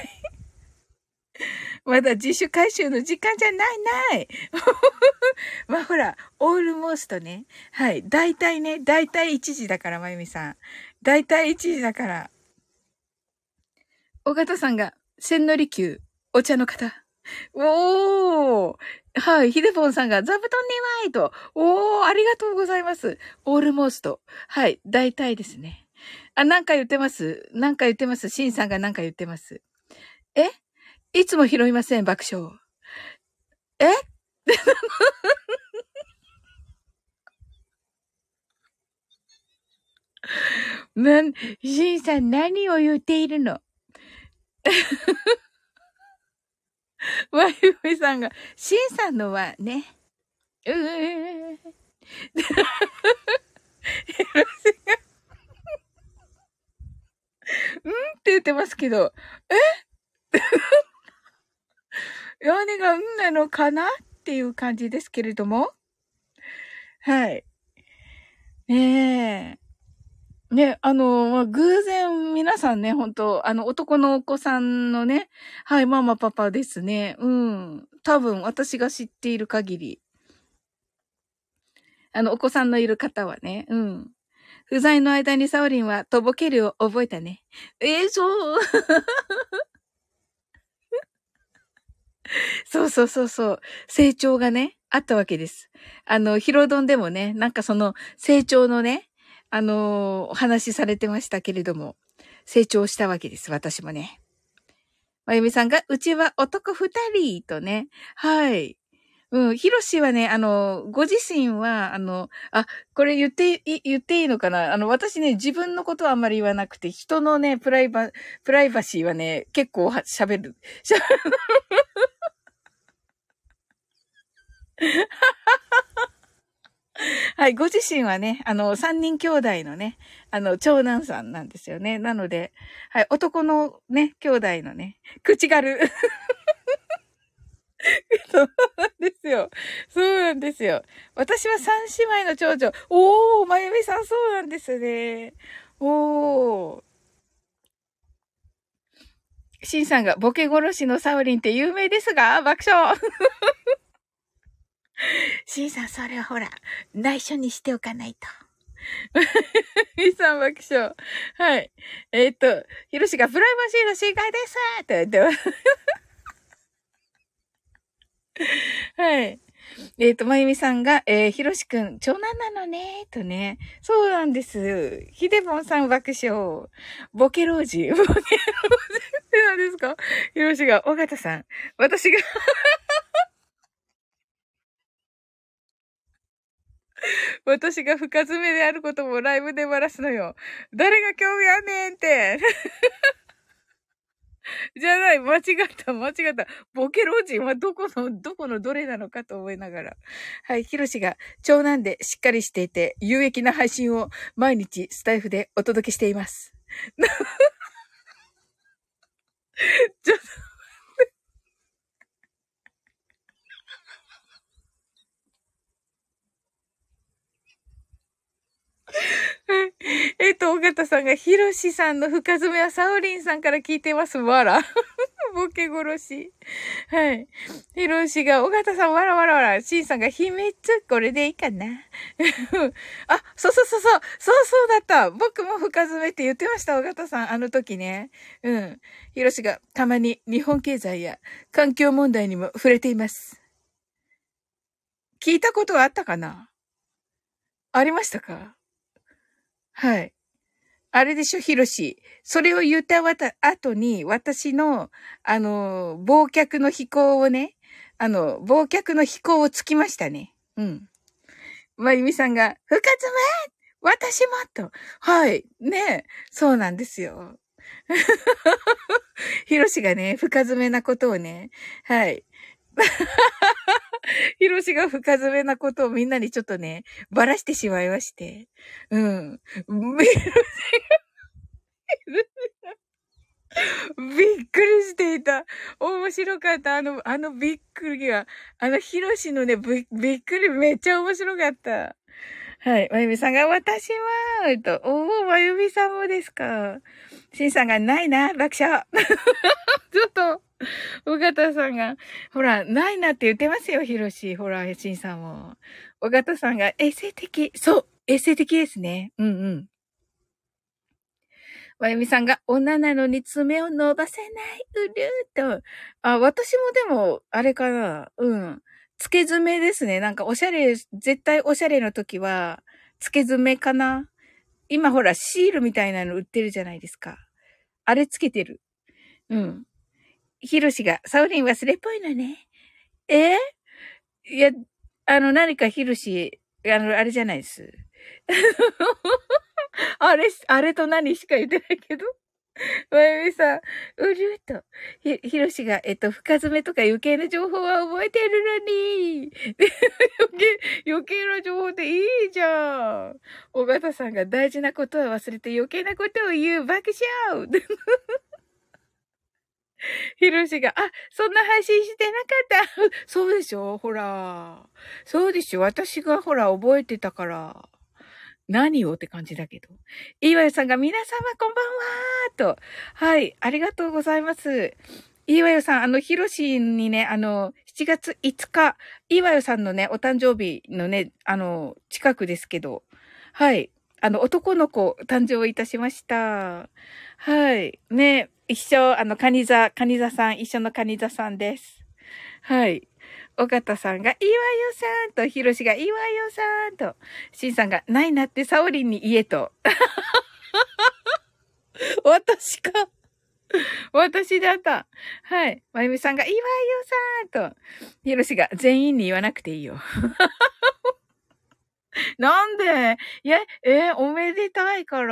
まだ自主回収の時間じゃない。まあほら、オールモーストね。はい。大体1時だから、まゆみさん。大体1時だから。尾形さんが、千利休、お茶の方。おー。はい。ひでぽんさんが、座布団にわーいと。おー、ありがとうございます。オールモースト。はい。大体ですね。あ、なんか言ってます。シンさんがなんか言ってます。えいつも拾いません、爆笑。えシンさん何を言っているの？ワイフイさんが、シンさんのはね、うーん。って言ってますけど、何がうんなのかなっていう感じですけれども。はい。ねえ。ね、偶然皆さんね、本当男のお子さんのね、はい、ママパパですね。うん。多分私が知っている限り、お子さんのいる方はね、うん。不在の間にサオリンはとぼけるを覚えたね。そう。そう。成長がね、あったわけです。ヒロドンでもね、なんかその成長のね、お話しされてましたけれども、成長したわけです、私もね。まゆみさんが、うちは男二人とね、はい。 うん、ヒロシはね、ご自身は、これ言っていいのかな。私ね、自分のことはあんまり言わなくて、人のね、プライバシーはね、結構喋る。はい、ご自身はね、三人兄弟のね、長男さんなんですよね。なので、はい、男のね、兄弟のね、口軽。そうなんですよ。そうなんですよ。私は三姉妹の長女。おー、まゆみさんそうなんですね。おー。しんさんがボケ殺しのサウリンって有名ですが爆笑。しんさん、それはほら、内緒にしておかないと。みさん爆笑。はい。ひろしがプライバシーの侵害ですって言ってます。はい。まゆみさんが、ひろしくん、長男なのね、とね。そうなんです。ひでぼんさん爆笑。ボケ老人。ボケ老人って何ですか？ひろしが、尾形さん。私が私が深爪であることもライブでバラすのよ。誰が興味あんねんって。じゃない、間違った、間違った。ボケ老人はどこのどれなのかと思いながら。はい、ヒロシが長男でしっかりしていて、有益な配信を毎日スタイフでお届けしています。ちょっ尾形さんが、ヒロシさんの深爪はサオリンさんから聞いてます。わら。ボケ殺し。はい。ヒロシが、尾形さん、わらわらわら。シンさんが、秘密、これでいいかな。あ、そうだった。僕も深爪って言ってました、尾形さん。あの時ね。うん。ヒロシが、たまに日本経済や環境問題にも触れています。聞いたことはあったかな？ありましたか？はい。あれでしょ、ヒロシ。それを言った後に、私の、忘却の飛行をね、忘却の飛行をつきましたね。うん。まゆみさんが、深爪私もと。はい。ねえ。そうなんですよ。ヒロシがね、深爪なことをね、はい。ヒロシが深爪なことをみんなにちょっとね、ばらしてしまいまして。うん。びっくりしていた。面白かった。びっくりが。ヒロシのね、びっくりめっちゃ面白かった。はい。まゆみさんが、私は、まゆみさんもですか。しんさんが、ないな、爆笑。ちょっと、尾形さんが、ほら、ないなって言ってますよ、ヒロシ。ほら、しんさんも。尾形さんが、衛生的。そう、衛生的ですね。うんうん。まゆみさんが、女なのに爪を伸ばせない、うるーと。あ、私もでも、あれかな。うん。付け爪ですね。なんかおしゃれ、絶対おしゃれの時は、付け爪かな。今ほら、シールみたいなの売ってるじゃないですか。あれつけてる。うん。ヒロシが、サウリン忘れっぽいのね。えー、いや、何かヒロシ、あれじゃないです。あれと何しか言ってないけど。まゆみさん、うるーと、ひろしが、深爪とか余計な情報は覚えてるのに。余計な情報でいいじゃん。尾形さんが大事なことは忘れて余計なことを言う爆笑。ひろしが、あ、そんな配信してなかった。そうでしょほら。そうでしょ私がほら覚えてたから。何をって感じだけど。いわよさんが皆様こんばんはと。はい、ありがとうございます。いわよさん、ひろしにね、7月5日、いわよさんのね、お誕生日のね、近くですけど、はい、男の子誕生いたしました。はい、ね、カニ座さん、一緒のカニ座さんです。はい。尾形さんが、いわよさんと、ひろしが、いわよさんと、しんさんが、ないなってサオリンに言えと。私か。 私だった。はい。まゆみさんが、岩井よさんと、ひろしが全員に言わなくていいよ。なんでいや、おめでたいから。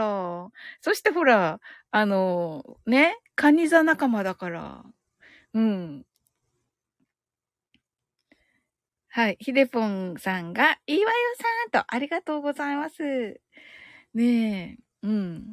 そしてほら、ね、カニ座仲間だから。うん。はい。ひでぽんさんが、いわよさんと、ありがとうございます。ねえ。うん。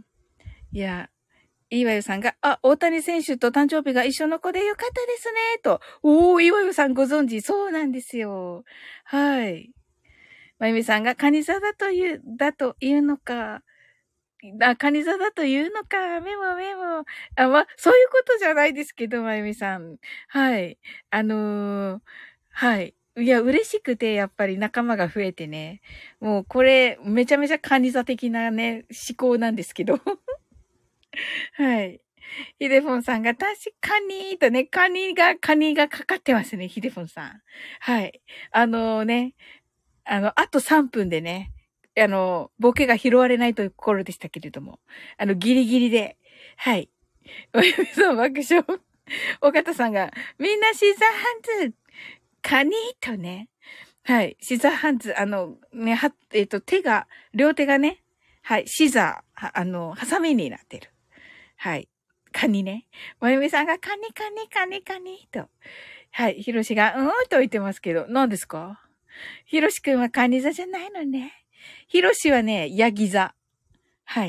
いや、いわよさんが、大谷選手と誕生日が一緒の子でよかったですね、と。いわよさんご存知、そうなんですよ。はい。まゆみさんが、カニ座だというのか。カニ座だというのか。メモメモ。そういうことじゃないですけど、まゆみさん。はい。はい。いや、嬉しくて、やっぱり仲間が増えてね。もう、これ、めちゃめちゃカニ座的なね、思考なんですけど。はい。ヒデフォンさんが確かに、とね、カニがかかってますね、ヒデフォンさん。はい。ね、あと3分でね、ボケが拾われないというところでしたけれども、ギリギリで、はい。おやみさん爆笑。岡田さんが、みんなシザーハンズ、カニとね、はい。シザーハンズ、ね、両手がね、はい、シザー、ハサミになってる。はい。カニね。まゆみさんがカニカニカニカニと。はい。ひろしが、と言ってますけど、何ですか？ひろしくんはカニ座じゃないのね。ひろしはね、ヤギ座。はい。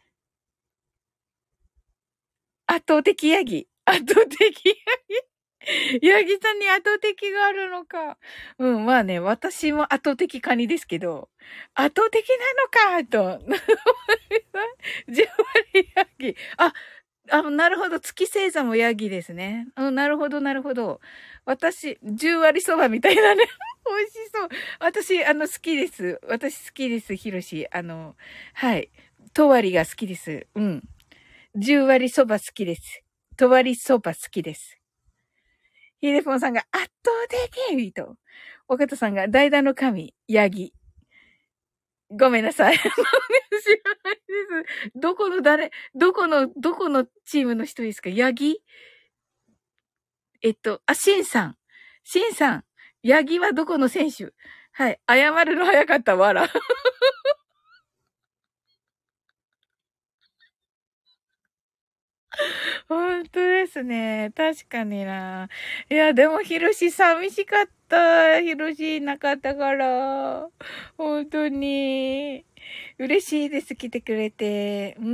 圧倒的ヤギ。圧倒的ヤギ。ヤギさんに圧倒的があるのか。うん、まあね、私も圧倒的カニですけど、圧倒的なのか、と。10割ヤギ。なるほど。月星座もヤギですね。うん、なるほど、なるほど。私、10割そばみたいなね。美味しそう。私、好きです。私好きです、ひろし。はい。とわりが好きです。うん。10割そば好きです。とわりそば好きです。ヒデポンさんが圧倒的と。岡田さんが代打の神、ヤギ。ごめんなさい。知らないです。どこのチームの人ですか？ヤギ？シンさん。シンさん。ヤギはどこの選手？はい。謝るの早かった、わら。本当ですね。確かにな。いや、でも、ヒロシ寂しかった。ヒロシいなかったから。本当に。嬉しいです。来てくれて。うん。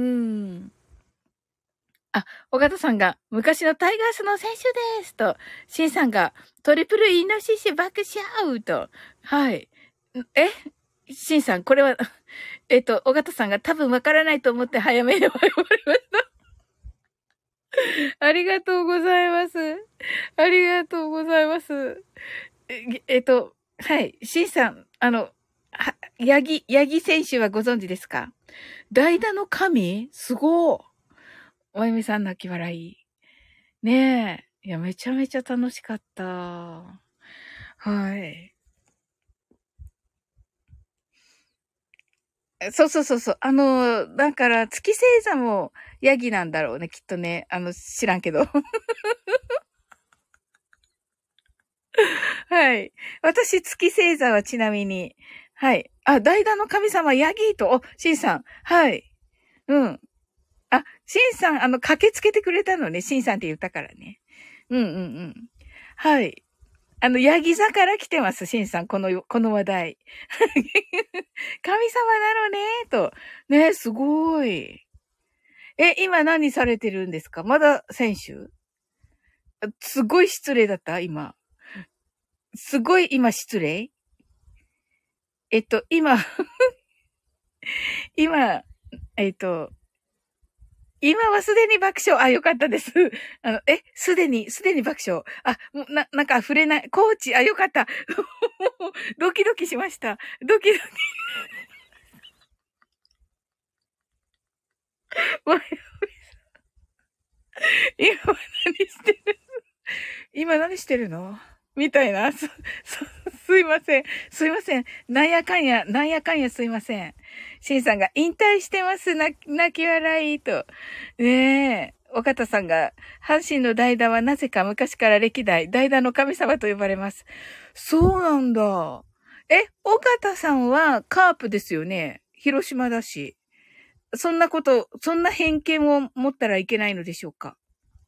尾形さんが、昔のタイガースの選手ですと、シンさんが、トリプルイノシシ爆笑と、はい。えシンさん、これは、尾形さんが多分わからないと思って早めに謝りました。ありがとうございます。ありがとうございます。はい。シンさん、ヤギ選手はご存知ですか？代打の神すごー。おゆみさん泣き笑い。ねえ。いや、めちゃめちゃ楽しかった。はい。そうそうそうそう。だから、月星座もヤギなんだろうね、きっとね。知らんけど。はい。私、月星座はちなみに、はい。代打の神様、ヤギと、シンさん。はい。うん。シンさん、駆けつけてくれたのね。シンさんって言ったからね。うんうんうん。はい。ヤギ座から来てます、シンさん。この話題。神様なのね、と。ね、すごい。今何されてるんですか？まだ選手？すごい失礼だった今。すごい今失礼？今、今、えっと、今はすでに爆笑。よかったです。すでに爆笑。なんか触れない。コーチ、よかった。ドキドキしました。ドキドキ。今何してる？今何してるのみたいな。すいません。すいません。なんやかんやすいません。シンさんが引退してます。泣き笑いと。ねえ。 岡田さんが、阪神の代打はなぜか昔から歴代、代打の神様と呼ばれます。そうなんだ。岡田さんはカープですよね。広島だし。そんな偏見を持ったらいけないのでしょうか。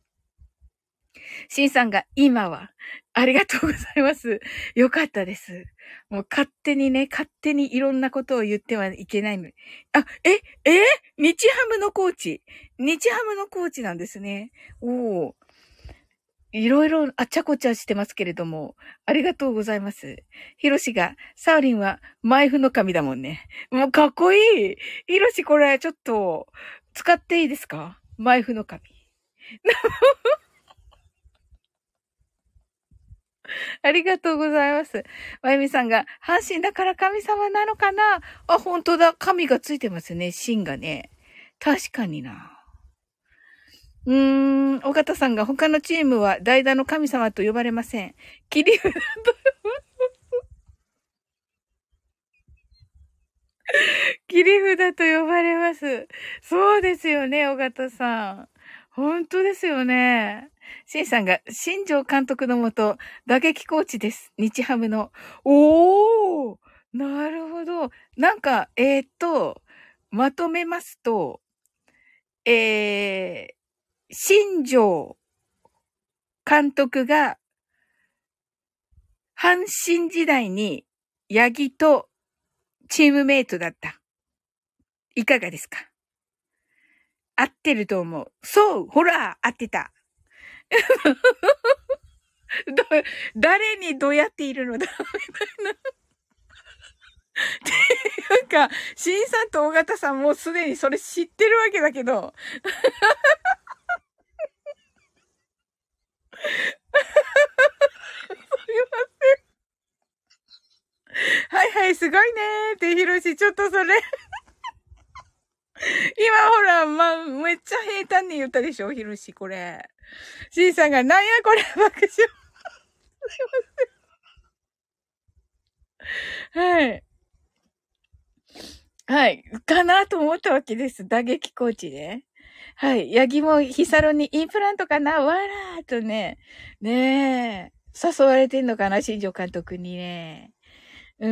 シンさんが今は、ありがとうございます。よかったです。もう勝手にいろんなことを言ってはいけないのに。日ハムのコーチなんですね。おー。いろいろあちゃこちゃしてますけれども、ありがとうございます。ヒロシが、サウリンは前符の神だもんね。もうかっこいい。ヒロシこれちょっと使っていいですか？前符の神。ありがとうございます。まゆみさんが、阪神だから神様なのかな？あ、本当だ。神がついてますね。神がね。確かにな。尾形さんが他のチームは代打の神様と呼ばれません。切り札と、切り札と呼ばれます。そうですよね、尾形さん。本当ですよね。シンさんが、新庄監督のもと、打撃コーチです。日ハムの。おー、なるほど。なんか、まとめますと、新庄監督が、阪神時代に、八木とチームメイトだった。いかがですか？合ってると思う。そう、ほら、合ってた。誰にどうやっているのだみたいな。っていうか、シンさんと尾形さんもうすでにそれ知ってるわけだけど。すいません。はいはい、すごいねーって、ひろし、ちょっとそれ。今ほら、めっちゃ平坦に言ったでしょ、ひろし、これ。シンさんが、なんやこれ、爆笑。すいません。はい。はい。かなと思ったわけです。打撃コーチね。はい。ヤギもヒサロにインプラントかなわらーとね。ねえ。誘われてんのかな新庄監督にね。うん。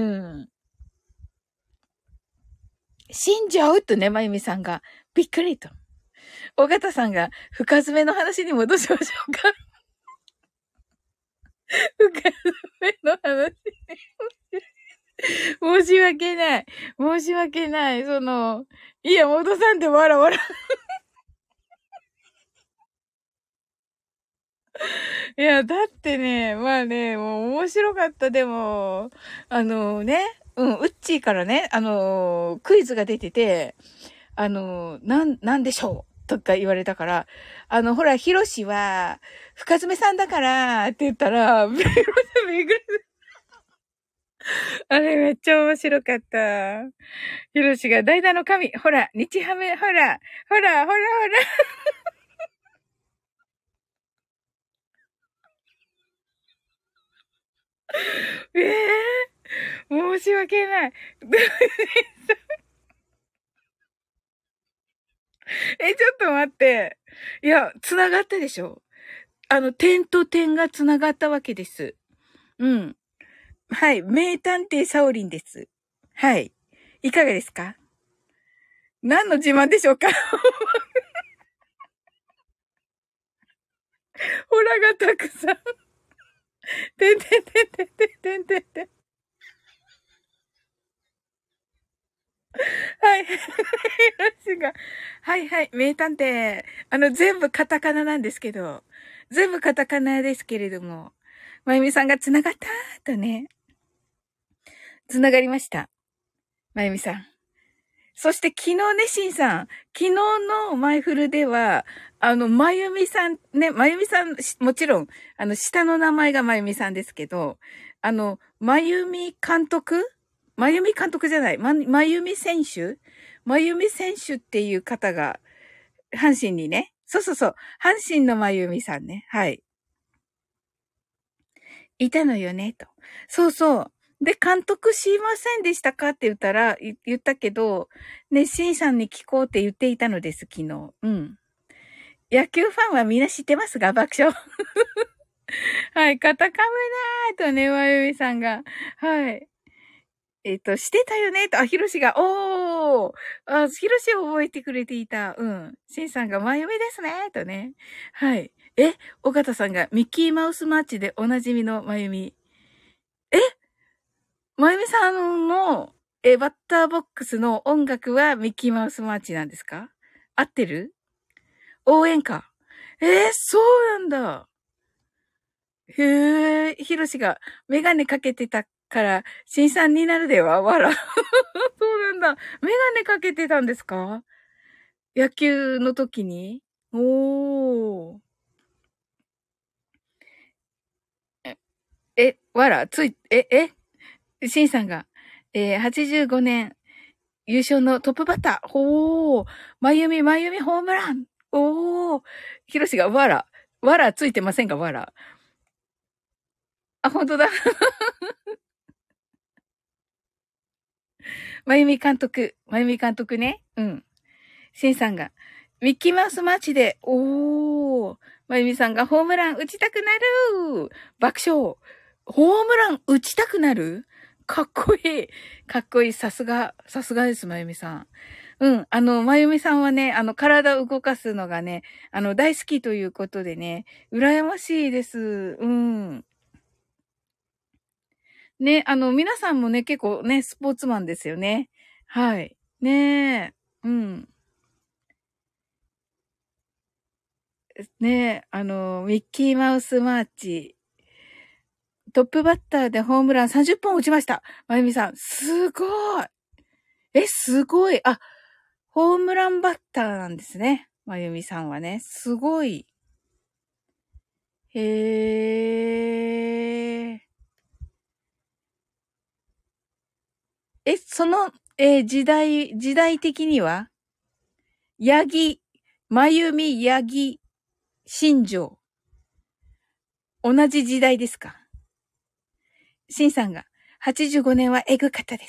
死んじゃうとね、まゆみさんが。びっくりと。尾形さんが、深爪の話に戻しましょうか。深爪の話に。申し訳ない。申し訳ない。いや、戻さんでわらわら。いや、だってね、まあね、もう面白かった。でも、ウッチーからね、クイズが出てて、なんでしょうとか言われたから、ほら、ヒロシは、深爪さんだから、って言ったら、めぐる。あれめっちゃ面白かった。ヒロシが代打の神、ほら、日ハム、ほら。申し訳ない。ちょっと待って。いや、繋がったでしょ？点と点が繋がったわけです。うん。はい。名探偵サオリンです。はい。いかがですか？何の自慢でしょうか？ホラがたくさん。てんてんてんてんてんてんてんてん。はい。はいはい。名探偵。全部カタカナなんですけど。全部カタカナですけれども。まゆみさんが繋がったとね。繋がりました。まゆみさん。そして昨日ね、しんさん。昨日のマイフルでは、まゆみさん、ね、まゆみさん、もちろん、下の名前がまゆみさんですけど、まゆみ監督まゆみ監督じゃない。まゆみ選手まゆみ選手っていう方が、阪神にね。そうそうそう。阪神のまゆみさんね。はい。いたのよね、と。そうそう。で、監督しませんでしたかって言ったら、言ったけど、ね、シンさんに聞こうって言っていたのです、昨日。うん。 野球ファンはみんな知ってますが、爆笑。はい、カタカムナーとね、まゆみさんが。はい。してたよねと、あ、ひろしが、おー、あ、ひろしを覚えてくれていた。うん。しんさんが、まゆみですねとね。はい。尾形さんが、ミッキーマウスマーチでおなじみのまゆみ。えまゆみさんの、バッターボックスの音楽はミッキーマウスマーチなんですか？合ってる？応援歌。そうなんだ。へえ、ひろしが、メガネかけてたから、新さんになるではわら。そうなんだ。メガネかけてたんですか？野球の時に。おー。わら、しんさんが、85年、優勝のトップバッター。ほー。まゆみホームラン。おー。ひろしが、わらついてませんか、わら。あ、ほんとだ。まゆみ監督ね。うん。シンさんが、ミッキーマウスマーチで、まゆみさんがホームラン打ちたくなる爆笑。ホームラン打ちたくなる？かっこいい。かっこいい。さすがです、まゆみさん。うん。まゆみさんはね、体を動かすのがね、大好きということでね、羨ましいです。うん。ね、皆さんもね、結構ね、スポーツマンですよね。はい。ねえ。うん。ねえ、ミッキーマウスマーチ、トップバッターでホームラン30本打ちました。まゆみさん、すごい。すごい。あ、ホームランバッターなんですね。まゆみさんはね。すごい。へー。その、時代的には、ヤギ、まゆみ、ヤギ、新庄。同じ時代ですか？シンさんが、85年はエグかったです。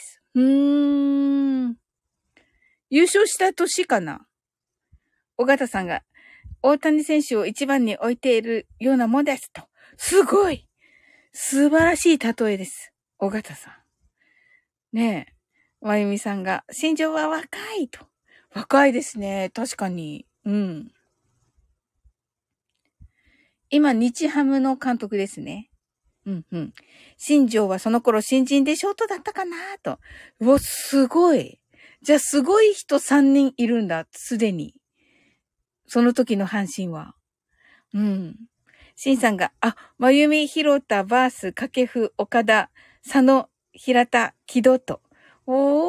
優勝した年かな？尾形さんが、大谷選手を一番に置いているようなもんですと。すごい！素晴らしい例えです。尾形さん。ねえ。まゆみさんが、身長は若いと。若いですね。確かに。うん。今、日ハムの監督ですね。うんうん。新庄はその頃新人でショートだったかなと。すごい。じゃあ、すごい人3人いるんだ。すでに。その時の阪神は。うん。シンさんが、まゆみ、ひろた、バース、かけふ、岡田、佐野、平田、木戸と。おー！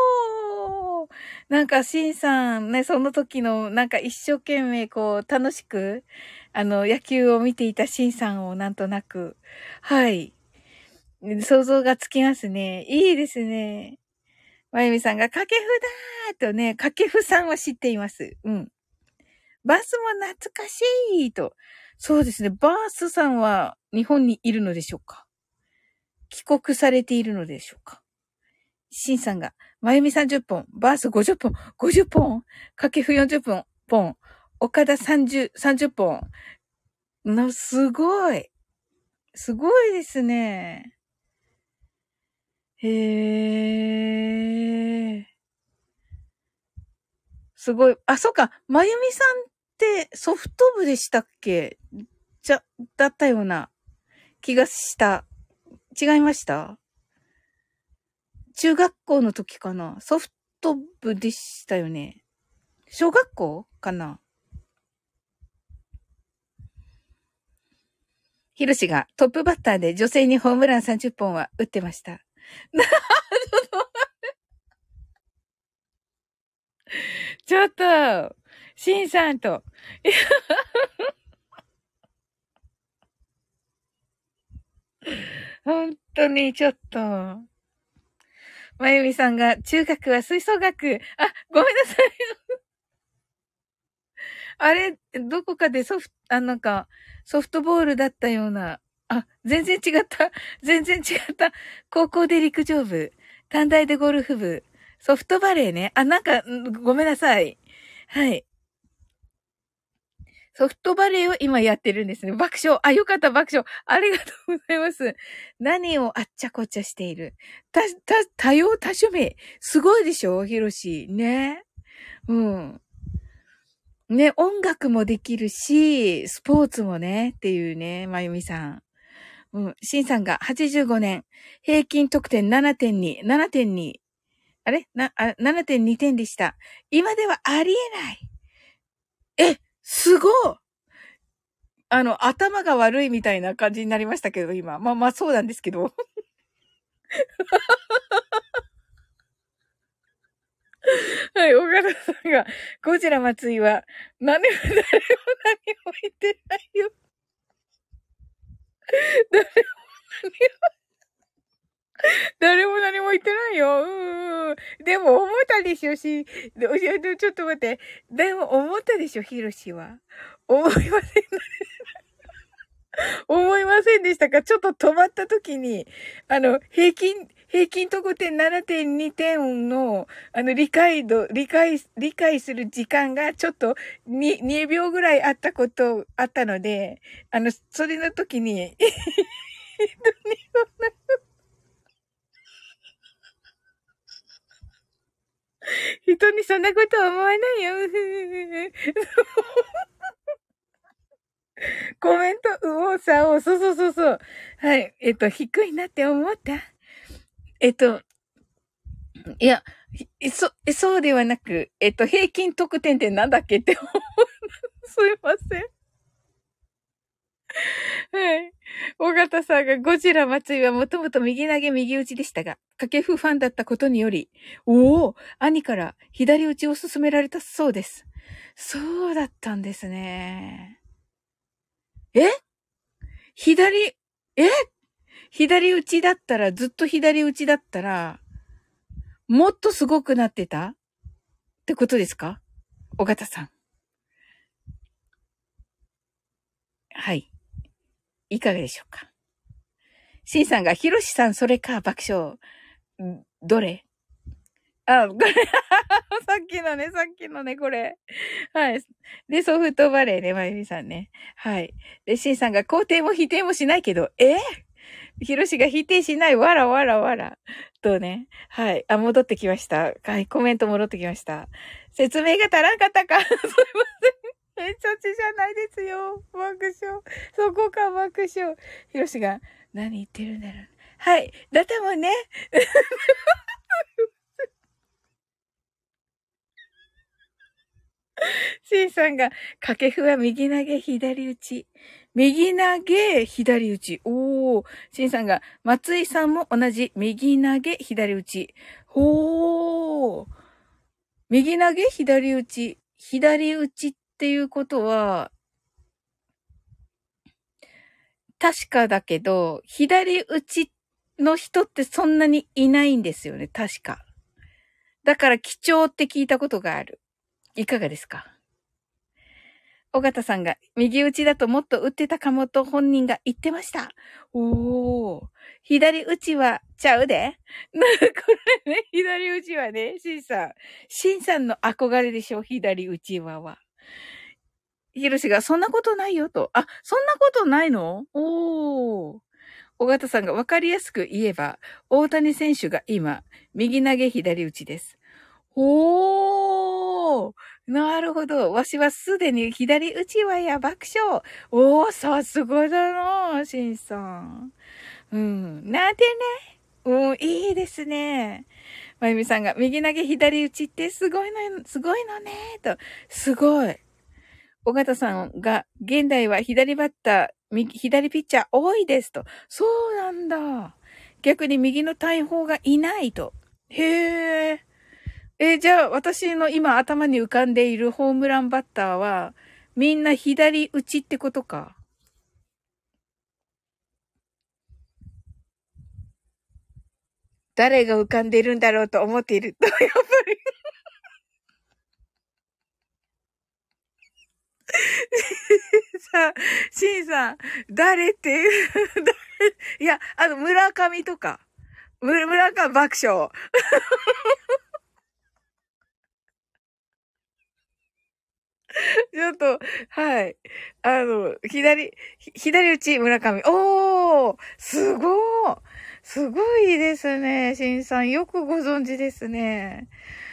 なんか、シンさんね、その時の、なんか一生懸命こう、楽しく、野球を見ていたシンさんをなんとなく、はい。想像がつきますね。いいですね。まゆみさんが、かけふだーとね、かけふさんは知っています。うん。バースも懐かしいと。そうですね。バースさんは日本にいるのでしょうか？帰国されているのでしょうか？シンさんが、まゆみ30本、バース50本、50本、かけふ40本、岡田30本。すごい。すごいですね。へー。すごい。あ、そうか。まゆみさんってソフト部でしたっけ？だったような気がした。違いました？中学校の時かな？ソフト部でしたよね。小学校かな？ヒロシがトップバッターで女性にホームラン30本は打ってました。ちょっと、シンさんと。本当にちょっと。まゆみさんが中学は吹奏楽。ごめんなさい。あれ、どこかでソフトボールだったような。全然違った。全然違った。高校で陸上部。短大でゴルフ部。ソフトバレーね。ごめんなさい。はい。 ソフトバレーを今やってるんですね。爆笑。あ、よかった、爆笑。ありがとうございます。何をあっちゃこっちゃしている。多様多種名。すごいでしょヒロシ。ね。うん。ね、音楽もできるし、スポーツもね、っていうね、まゆみさん。うん。シンさんが85年、平均得点7.2、7.2、7.2点でした。今ではありえない。すごい頭が悪いみたいな感じになりましたけど、今。まあそうなんですけど。はい、岡田さんが、ゴジラ松井は、誰も何も言ってないよ。誰も誰も何も言ってないよ。でも思ったでしょ、ちょっと待って。でも思ったでしょ、ヒロシは。思いません。思いませんでしたか？ちょっと止まった時に、平均得点7.2点の、理解する時間がちょっと2秒ぐらいあったので、それの時に、人にそんなこと思わないよ。コメント、そう。はい。低いなって思った。いや、そうではなく、平均得点ってなんだっけって思う。すいません。はい。尾形さんがゴジラ松井はもともと右投げ右打ちでしたが、掛布ファンだったことにより、兄から左打ちを勧められたそうです。そうだったんですね。え左、え左打ちだったら、ずっと左打ちだったら、もっとすごくなってたってことですか？尾形さん。はい。いかがでしょうか？シンさんが、ヒロシさん、それか、爆笑。どれ？これさっきのね、これ。はい。で、ソフトバレーね、まゆみさんね。はい。で、シンさんが肯定も否定もしないけど、ヒロシが否定しない、わらわらわら。とね。はい。戻ってきました。はい。コメント戻ってきました。説明が足らんかったか。すいません。そっちじゃないですよ。爆笑。そこか、爆笑。ヒロシが、何言ってるんだろう。はい。だったもんね。シンさんが、掛布は右投げ左打ち。右投げ左打ち。シンさんが、松井さんも同じ右投げ左打ち。右投げ左打ち。左打ちっていうことは、確かだけど、左打ちの人ってそんなにいないんですよね。確か。だから貴重って聞いたことがある。いかがですか？尾形さんが右打ちだともっと打ってたかもと本人が言ってました。左打ちはちゃうで。これね、左打ちはね、シンさんの憧れでしょ、左打ちは。ヒロシが、そんなことないよと。そんなことないの？尾形さんが分かりやすく言えば、大谷選手が今、右投げ左打ちです。なるほど。わしはすでに左打ちはや爆笑。さすがだな、しんさん。なんてね。いいですね。まゆみさんが右投げ左打ちってすごいのね、と。すごい。尾形さんが現代は左バッター、左ピッチャー多いですと。そうなんだ。逆に右の大砲がいないと。へえ。じゃあ、私の今頭に浮かんでいるホームランバッターは、みんな左打ちってことか。誰が浮かんでいるんだろうと思っていると、やっぱりさあ、シンさん、誰っていや、村上とか。村上爆笑。 ちょっと、はい。左打ち村上。おーすごーすごいですね。しんさん。よくご存知ですね。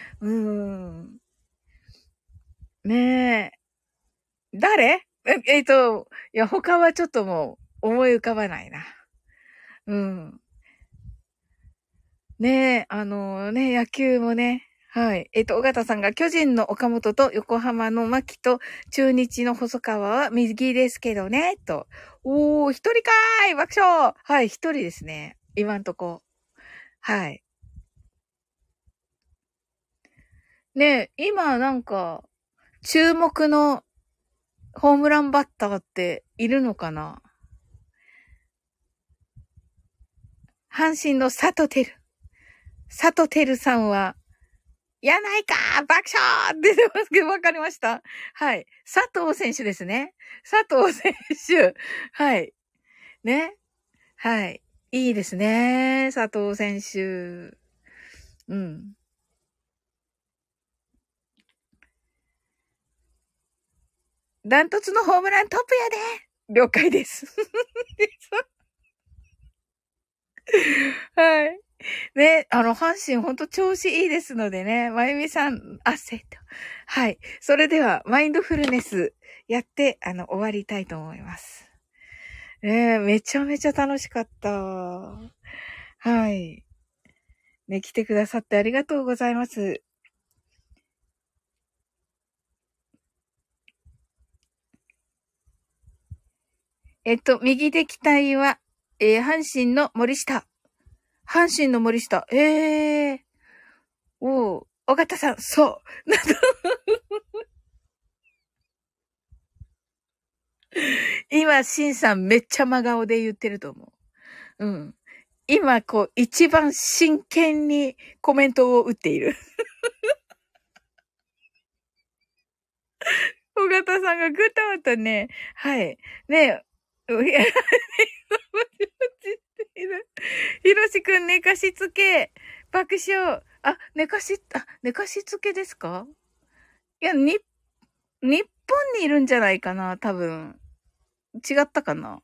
ねえ。誰いや、他はちょっともう思い浮かばないな。うん。ねえ、野球もね。はい。尾形さんが巨人の岡本と横浜の牧と中日の細川は右ですけどね、と。おー、一人かーい爆笑はい、一人ですね。今んとこ。はい。ねえ、今なんか、注目のホームランバッターっているのかな？阪神の佐藤輝さんは、やないかー爆笑出てますけど、わかりました。はい。佐藤選手ですね。佐藤選手。はい。ね。はい。いいですね。佐藤選手。うん。ダントツのホームラントップやで。了解です。はい。ね、阪神ほんと調子いいですのでね、まゆみさん、汗と。はい。それでは、マインドフルネスやって、終わりたいと思います。めちゃめちゃ楽しかった。はい。ね、来てくださってありがとうございます。右で期待は、阪神の森下。阪神の森下。おう、尾形さん、そう。今、シンさんめっちゃ真顔で言ってると思う。うん。今、一番真剣にコメントを打っている。尾形さんがぐたぐたね、はい。ねえ、ひろしくん寝かしつけ、爆笑。寝かしつけですか？いや、日本にいるんじゃないかな、多分。違ったかな。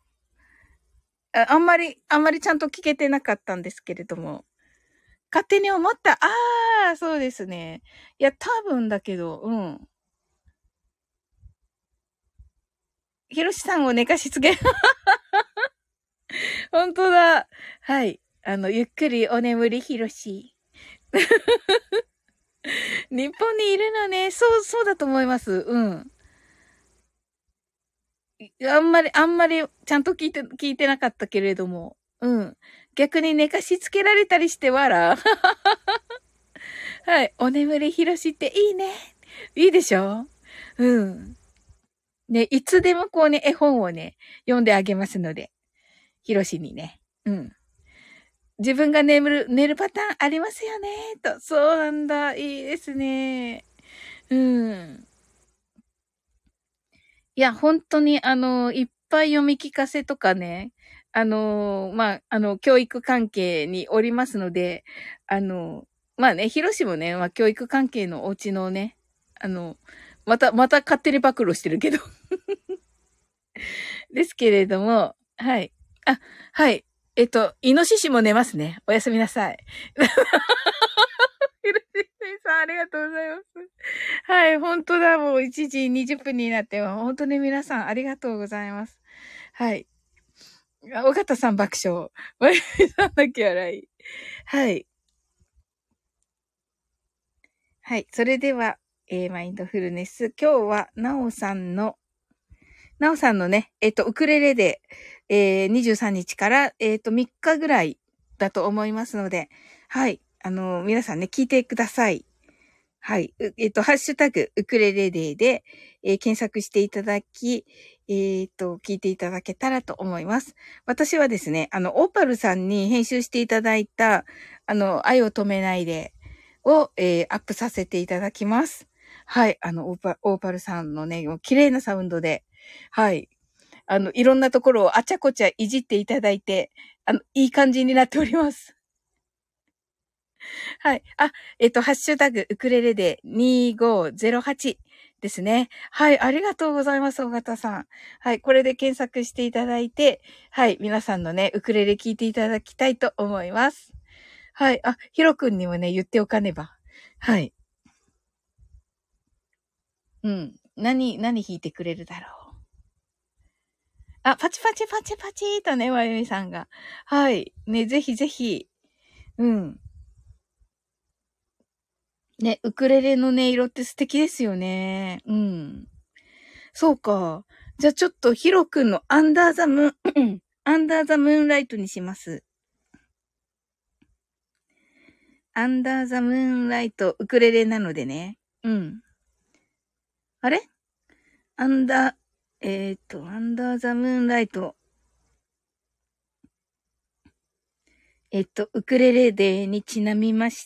あんまりちゃんと聞けてなかったんですけれども。勝手に思った。そうですね。いや、多分だけど、うん。ひろしさんを寝かしつけ。本当だ。はい。ゆっくりお眠りひろし。日本にいるのね。そうだと思います。うん。あんまり、ちゃんと聞いてなかったけれども。うん。逆に寝かしつけられたりしてわら。はい。お眠りひろしっていいね。いいでしょ？うん。ね、いつでも絵本をね、読んであげますので。ひろしにね。うん。自分が寝るパターンありますよね。と。そうなんだ。いいですね。うん。いや、本当にいっぱい読み聞かせとかね、教育関係におりますので、まあね、ヒロシもね、まあ教育関係のお家のね、あの、また勝手に暴露してるけどですけれども、はい。はい。イノシシも寝ますね。おやすみなさい。ヒロシさん、ありがとうございます。はい、本当だ。もう1時20分になって、本当に皆さんありがとうございます。はい。尾形さん爆笑。まゆみさんだけ笑い。はい。はい。それでは、マインドフルネス。今日は、なおさんのね、ウクレレで、23日から、3日ぐらいだと思いますので、はい。皆さんね、聞いてください。はい。ハッシュタグ、ウクレレデーで、検索していただき、聞いていただけたらと思います。私はですね、オーパルさんに編集していただいた、愛を止めないで、を、アップさせていただきます。はい。オーパルさんのね、綺麗なサウンドで、はい。いろんなところをあちゃこちゃいじっていただいて、いい感じになっております。はい。ハッシュタグ、ウクレレで2508 ですね。はい、ありがとうございます、尾形さん。はい、これで検索していただいて、はい、皆さんのね、ウクレレ聞いていただきたいと思います。はい、あ、ヒロくんにもね、言っておかねば。はい。うん。何弾いてくれるだろう。あ、パチパチパチパチーとね、まゆみさんが。はい。ね、ぜひぜひ。うん。ね、ウクレレの音色って素敵ですよね。うん。そうか。じゃあちょっとヒロくんのアンダーザムーン、アンダーザムーンライトにします。アンダーザムーンライト、ウクレレなのでね。うん。あれアンダー、アンダーザムーンライト。ウクレレデーにちなみまして、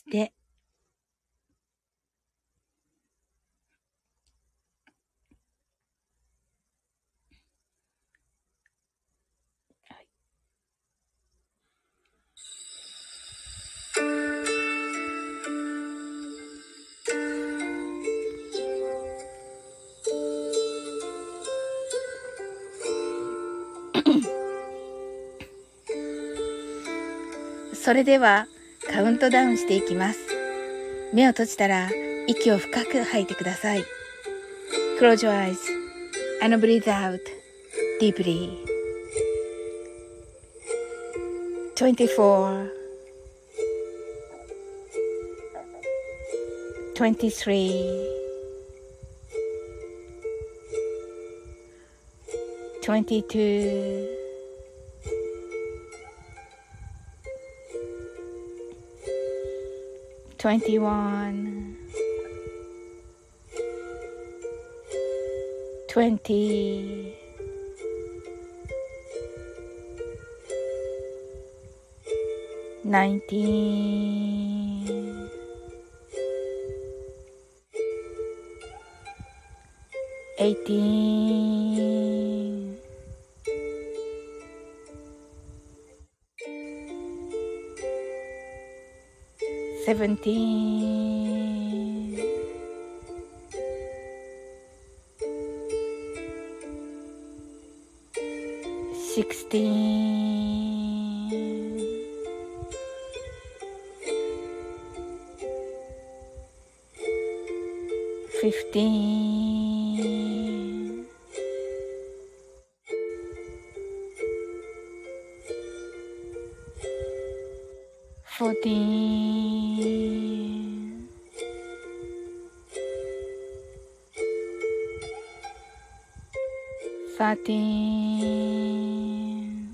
それではカウントダウンしていきます。目を閉じたら息を深く吐いてください。Close your eyes and breathe out deeply. 24, 23, 22, 21, 20, 19, 18, 17, 16, 15, 14, 13,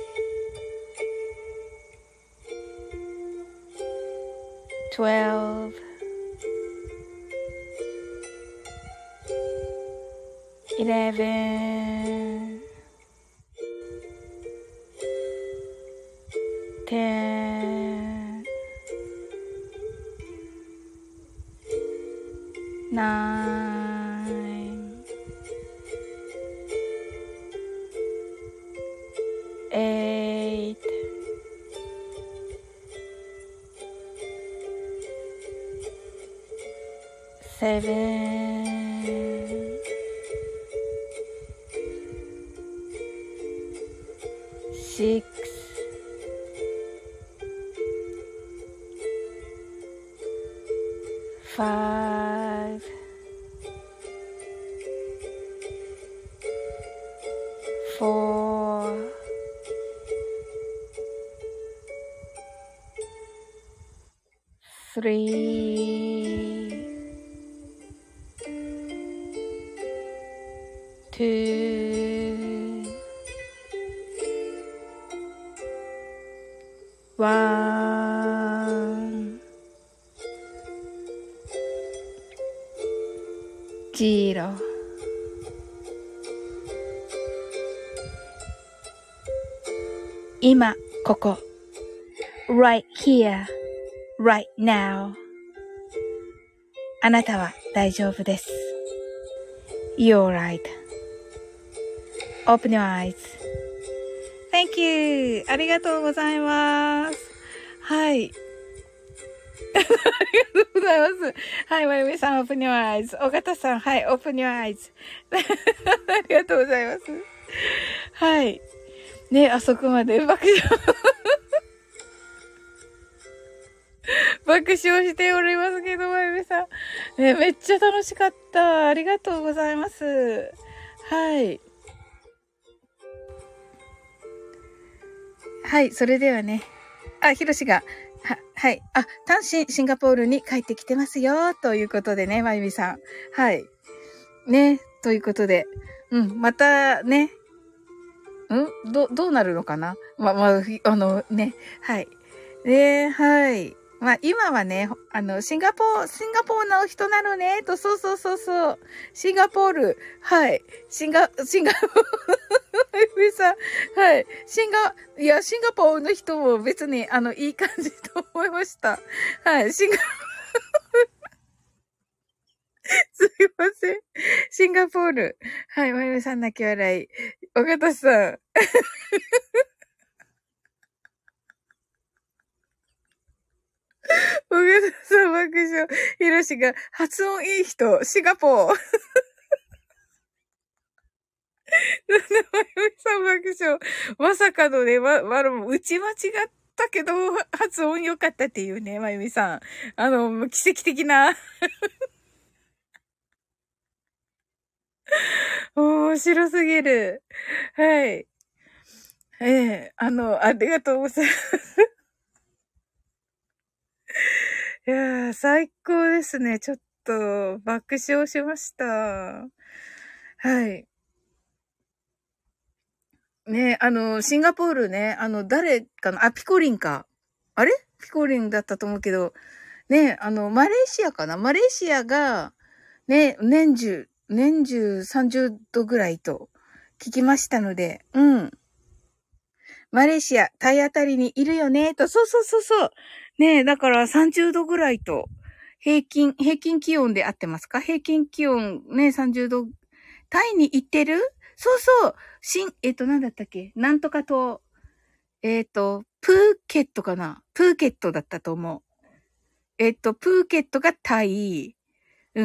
12, 11, 10, 9, 8, 7, 6, 5, 4, 3, 2, 1, 0。今、ここ。right here, right now. あなたは大丈夫です。You're right. Open your eyes. Thank you. ありがとうございます。はい。 ありがとうございます。はい、まゆみさん、オープニュアイズ。尾形さん、はい、オープニュアイズ。ありがとうございます。はい。ね、あそこまで爆笑、爆笑しておりますけど、まゆみさん。ね、めっちゃ楽しかった。ありがとうございます。はい。はい、それではね。あ、ひろしが、はい。あ、単身シンガポールに帰ってきてますよ。ということでね、まゆみさん。はい。ね、ということで。うん、またね、どうなるのかなね、はい。はい。まあ、今はね、シンガポールの人なのね、と、そうそうそうそう。シンガポール、はい。シンガポール、上さん、はい。シンガポールの人も別に、いい感じと思いました。はい。すいません。シンガポール。はい。まゆみさん泣き笑い。岡田さん。岡田さん爆笑。ひろしが、発音いい人、シンガポー。まゆみさん爆笑。まさかのね、打ち間違ったけど、発音良かったっていうね、まゆみさん。奇跡的な、面白すぎる。はい。ありがとうございます。いやー、最高ですね。ちょっと、爆笑しました。はい。ね、シンガポールね、誰かなあ、ピコリンか。あれピコリンだったと思うけど、ね、マレーシアかなマレーシアが、ね、年中30度ぐらいと聞きましたので、うん。マレーシア、体当たりにいるよね、と、そうそうそうそう。ねだから30度ぐらいと、平均気温で合ってますか平均気温ね、30度。タイに行ってるそうそう。なんだったっけなんとかと、プーケットかなプーケットだったと思う。プーケットがタイ、うん、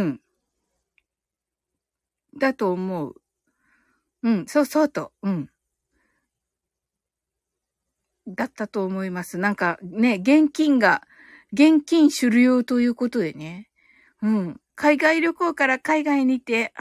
だと思う。うん、そうそうと、うん、だったと思います。なんかね、現金主流ということでね。うん。海外旅行から海外に行って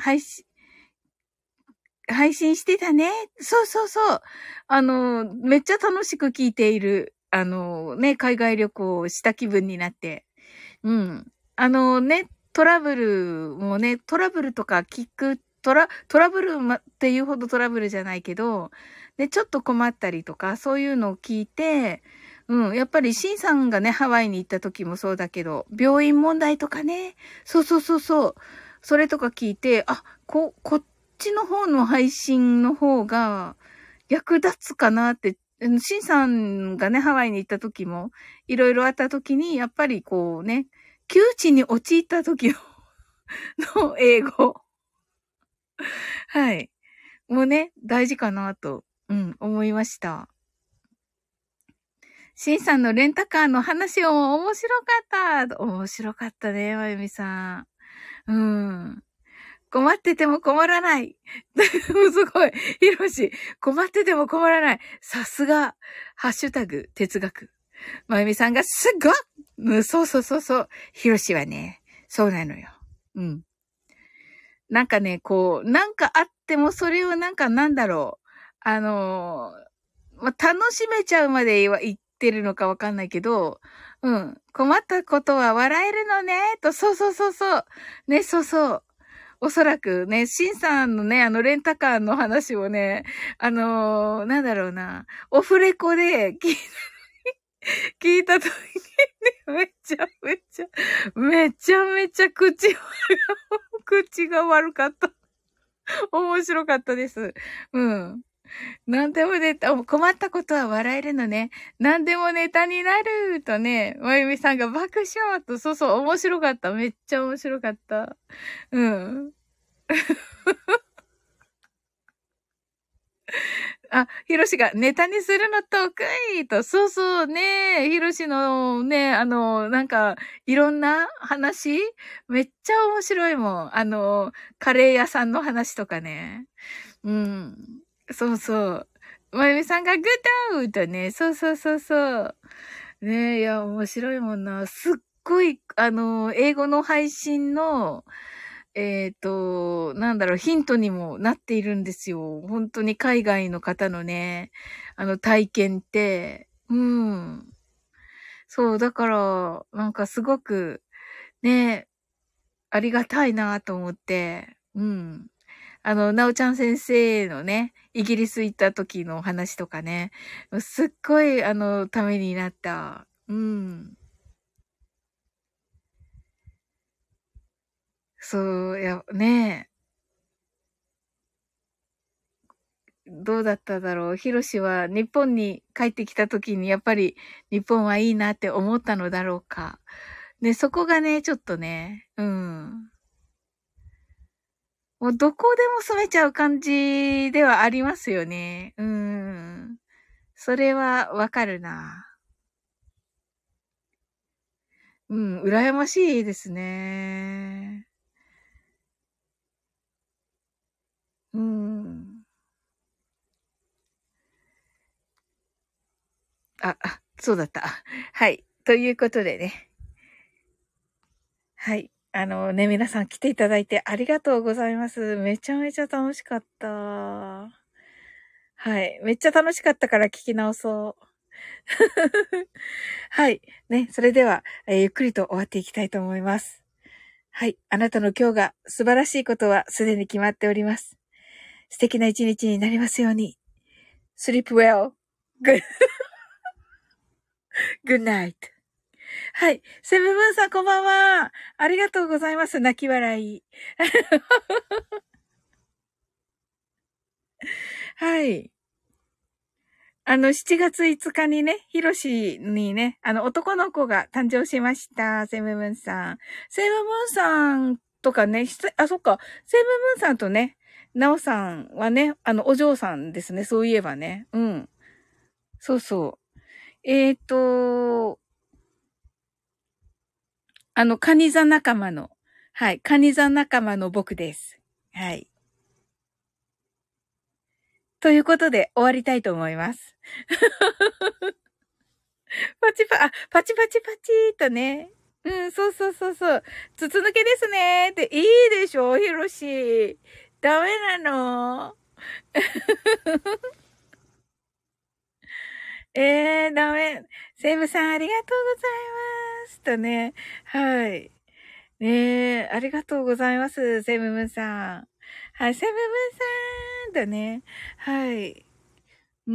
配信してたね。そうそうそう。めっちゃ楽しく聞いている。ね、海外旅行をした気分になって。うん。トラブルもね、トラブルとかトラブルっていうほどトラブルじゃないけど、で、ちょっと困ったりとか、そういうのを聞いて、うん、やっぱりシンさんがね、ハワイに行った時もそうだけど、病院問題とかね、そうそうそうそう、それとか聞いて、こっちの方の配信の方が役立つかなって、シンさんがね、ハワイに行った時も、いろいろあった時に、やっぱりこうね、窮地に陥った時の英語。はい。もうね、大事かなと、思いました。シンさんのレンタカーの話も面白かった。面白かったね、まゆみさん。うん。困ってても困らない。すごい。ひろし、困ってても困らない。さすが、ハッシュタグ、哲学。まゆみさんがすごっそうそうそうそう。ひろしはね、そうなのよ。うん。なんかね、こう、なんかあってもそれをなんかなんだろう。楽しめちゃうまでは言ってるのかわかんないけど、うん。困ったことは笑えるのね、と、そうそうそうそう。ね、そうそう。おそらくね、シンさんのね、レンタカーの話をね、なんだろうな、オフレコで聞いたときに、めちゃめちゃ、めちゃめちゃ口が悪かった。面白かったです。うん。なんでも困ったことは笑えるのね。なんでもネタになるとね、まゆみさんが爆笑と、そうそう、面白かった。めっちゃ面白かった。うん。 あ、ヒロシがネタにするの得意と、そうそうね、ヒロシのね、なんか、いろんな話めっちゃ面白いもん。カレー屋さんの話とかね。うん。そうそう。まゆみさんがグッドアウトね。そうそうそうそう。ねえ、いや、面白いもんな。すっごい、英語の配信の、なんだろう、ヒントにもなっているんですよ。本当に海外の方のね、体験って。うん。そう、だから、なんかすごく、ね、ありがたいなと思って、うん。なおちゃん先生のね、イギリス行った時の話とかね、すっごい、ためになった。うん。そう、いや、ねどうだっただろう。ヒロシは日本に帰ってきた時にやっぱり日本はいいなって思ったのだろうか。ね、そこがね、ちょっとね、うん。もうどこでも住めちゃう感じではありますよね。うん。それはわかるな。うん、羨ましいですね。うん。そうだった。はい。ということでね。はい。ね、皆さん来ていただいてありがとうございます。めちゃめちゃ楽しかった。はい。めっちゃ楽しかったから聞き直そう。はい。ね、それでは、ゆっくりと終わっていきたいと思います。はい。あなたの今日が素晴らしいことはすでに決まっております。素敵な一日になりますように。sleep well. good, good night. はい。セブブンさんこんばんは。ありがとうございます。泣き笑い。はい。7月5日にね、ヒロシにね、男の子が誕生しました。セブブンさん。セブブンさんとかね、そっか。セブブンさんとね、ナオさんはね、お嬢さんですね。そういえばね。うん。そうそう。カニ座仲間の、はい、カニ座仲間の僕です。はい。ということで、終わりたいと思います。パチパチパチーとね。うん、そうそうそうそう。筒抜けですねって、いいでしょ、ヒロシ。ダメなの。ダメ。セイブさんありがとうございます。とね。はい。ねありがとうございます。セブブンさん。はい、セブブンさんとね。はい。うん。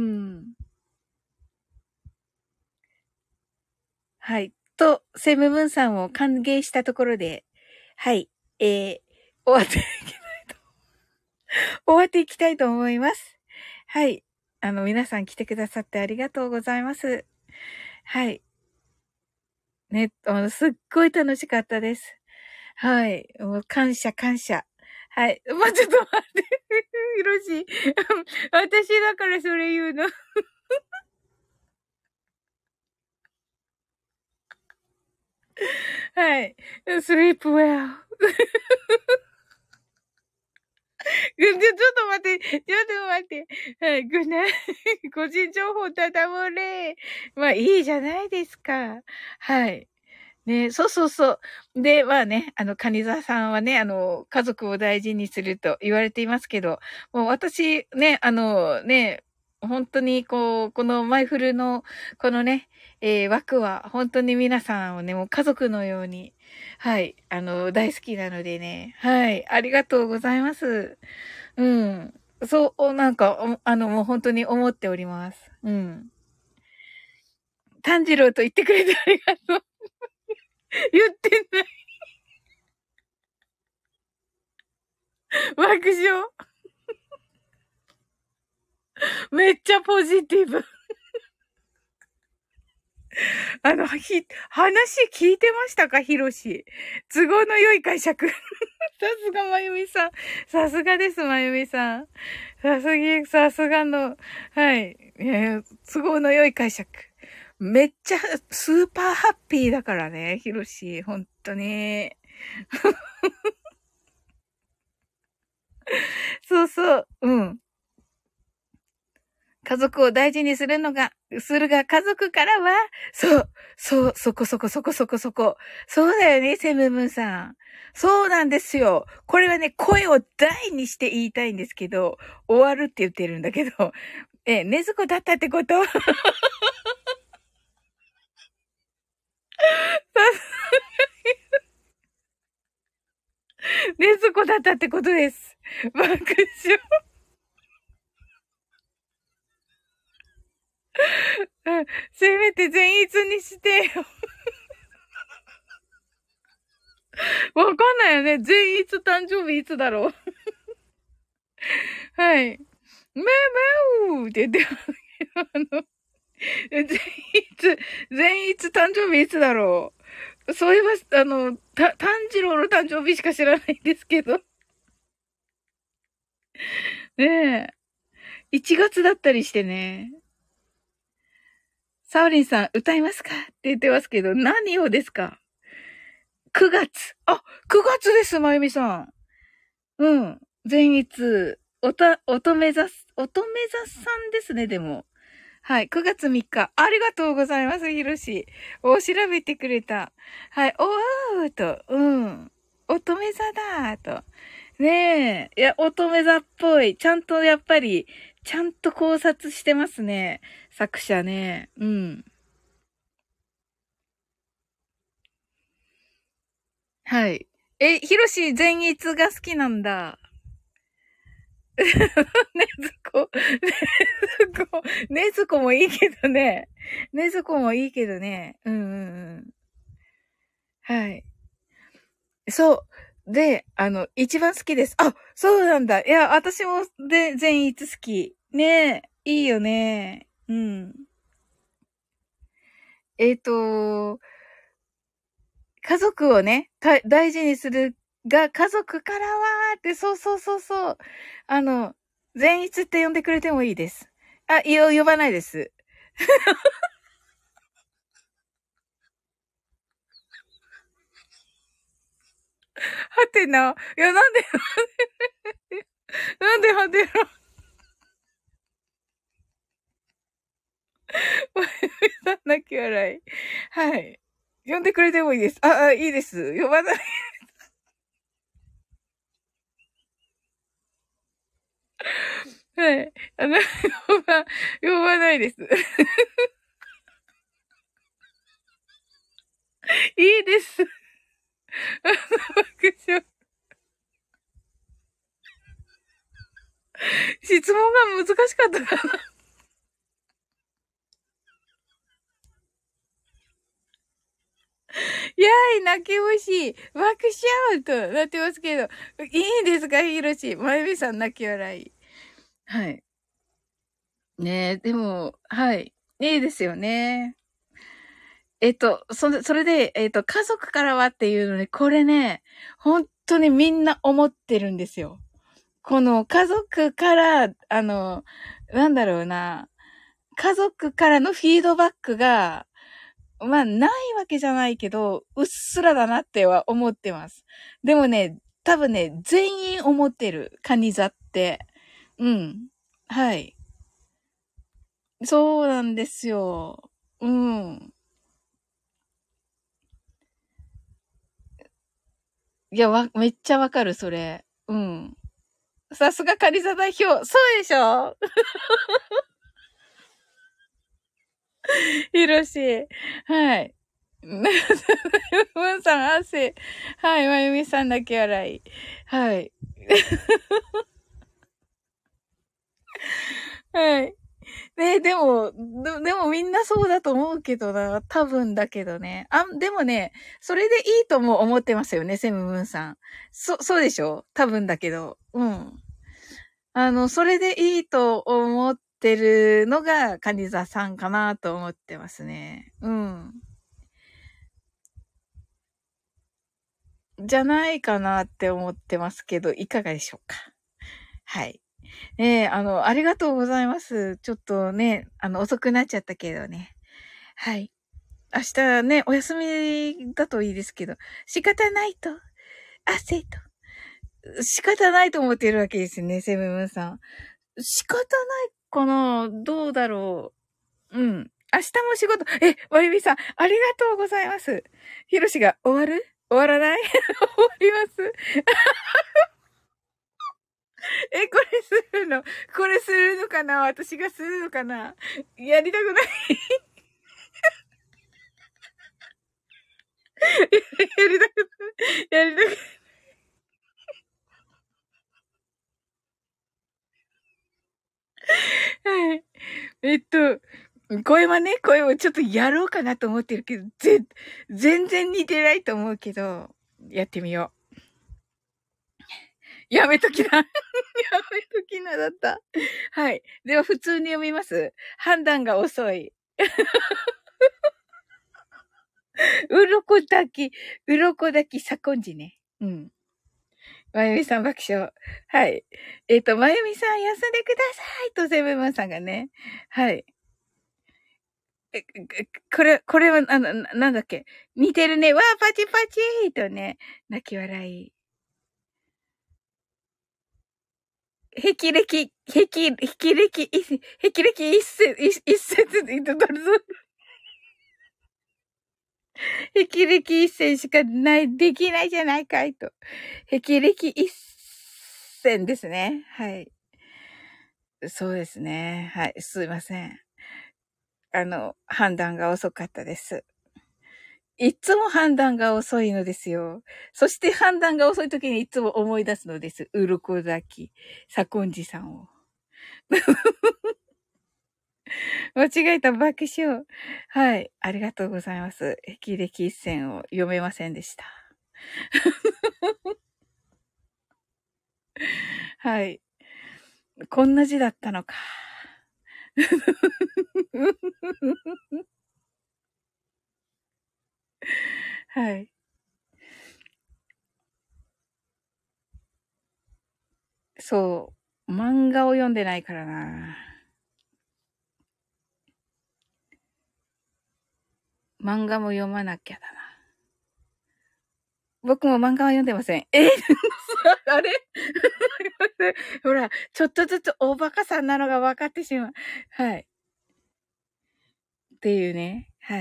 はい。と、セブブンさんを歓迎したところで、はい。終わって、終わっていきたいと思います。はい。皆さん来てくださってありがとうございます。はい。ね、すっごい楽しかったです。はい。もう感謝感謝。はい。もうちょっと待って。ひろし。私だからそれ言うの。はい。sleep well. ちょっと待って、ちょっと待って。はい、個人情報ただ漏れ。まあいいじゃないですか。はい。ね、そうそうそう。で、まあね、カニザさんはね、家族を大事にすると言われていますけど、もう私、ね、本当にこのマイフルの、このね、枠は本当に皆さんをね、もう家族のように、はい、大好きなのでね、はい、ありがとうございます。うん。そう、なんか、もう本当に思っております。うん。炭治郎と言ってくれてありがとう。言ってない。爆笑。めっちゃポジティブ。 話聞いてましたか、ヒロシ。都合の良い解釈。さすがまゆみさん。さすがです、まゆみさん。さすがの、はい。都合の良い解釈。めっちゃスーパーハッピーだからね、ヒロシ。ほんとね。そうそう。うん。家族を大事にするが家族からは、そこそこそこそこそこ。そうだよね、セムムーンさん。そうなんですよ。これはね、声を大にして言いたいんですけど、終わるって言ってるんだけど、ねずこだったってことねずこだったってことです。爆笑。うん、せめて善逸にしてよ。わかんないよね。善逸誕生日いつだろう。はい。めめうーって言って、善逸、善逸誕生日いつだろう。そういえば、炭治郎の誕生日しか知らないんですけど。ねえ。1月だったりしてね。サオリンさん、歌いますかって言ってますけど、何をですか？ 9 月。あ、9月です、まゆみさん。うん。善逸。乙女座さんですね、でも。はい。9月3日。ありがとうございます、ひろし。調べてくれた。はい。おーと、うん。乙女座だーと。ねえ。いや、乙女座っぽい。ちゃんとやっぱり、ちゃんと考察してますね。作者ね。うん。はい。ひろし善逸が好きなんだ。ねずこ、ねずこ、ねずこもいいけどね。ねずこもいいけどね。うんうんうん。はい。そう。で、一番好きです。あ、そうなんだ。いや、私も善逸好き。ねえ、いいよね。うん。えっと、家族をね、大事にするが、家族からはって、そうそうそうそう。あの、善逸って呼んでくれてもいいです。あ、呼ばないです。はてな。いや、なんではてな。泣き笑い。はい。呼んでくれてもいいです。いいです。呼ばない。はい。呼ばないです。いいです。爆笑。質問が難しかったかな。やーい、泣き虫。爆笑となってますけど。いいんですか、ひろし。まゆみさん泣き笑い。はい。ねえ、でも、はい。いいですよね。それで、家族からはっていうのね、これね、本当にみんな思ってるんですよ。この家族から、なんだろうな、家族からのフィードバックが、まあ、ないわけじゃないけど、うっすらだなっては思ってます。でもね、多分ね、全員思ってる。カニ座って。うん。はい。そうなんですよ。うん。いや、めっちゃわかる、それ。うん。さすがカニ座代表。そうでしょ？ひろし。はい。ムンさん、汗。はい、まゆみさんだけ笑い。はい。はい。でもみんなそうだと思うけどな。多分だけどね。でもね、それでいいとも思ってますよね、セムムーンさん。そうでしょ？多分だけど。うん。それでいいと思ってるのがカニザさんかなと思ってますね。うん。じゃないかなって思ってますけど、いかがでしょうか。はい。ありがとうございます。ちょっとね、遅くなっちゃったけどね。はい。明日ね、お休みだといいですけど、仕方ないと、汗と、仕方ないと思っているわけですよね、セブンムーンさん。仕方ないかなどうだろう。うん。明日も仕事、まゆみさん、ありがとうございます。ひろしが終わる終わらない終わります。これするのかな私がするのかなやりたくないやりたくない。やりたくない。はい。声をちょっとやろうかなと思ってるけど、全然似てないと思うけど、やってみよう。やめときな。やめときなだった。はい。では普通に読みます。判断が遅い。うろこだき、さこんじね。うん。まゆみさん爆笑。はい。まゆみさん休んでくださいとセブンマンさんがね。はい。これは、なんだっけ。似てるね。わー、パチパチーとね、泣き笑い。霹靂、霹靂一節、霹靂一戦しかない、できないじゃないかいと。霹靂一戦ですね。はい。そうですね。はい。すいません。判断が遅かったです。いつも判断が遅いのですよ。そして判断が遅い時にいつも思い出すのです。うろこ崎、左近寺さんを。間違えた爆笑。はい。ありがとうございます。霹靂一戦を読めませんでした。はい。こんな字だったのか。はい。そう。漫画を読んでないからな。漫画も読まなきゃだな。僕も漫画は読んでません。あれほら、ちょっとずつ大バカさんなのが分かってしまう。はい。っていうね。はい。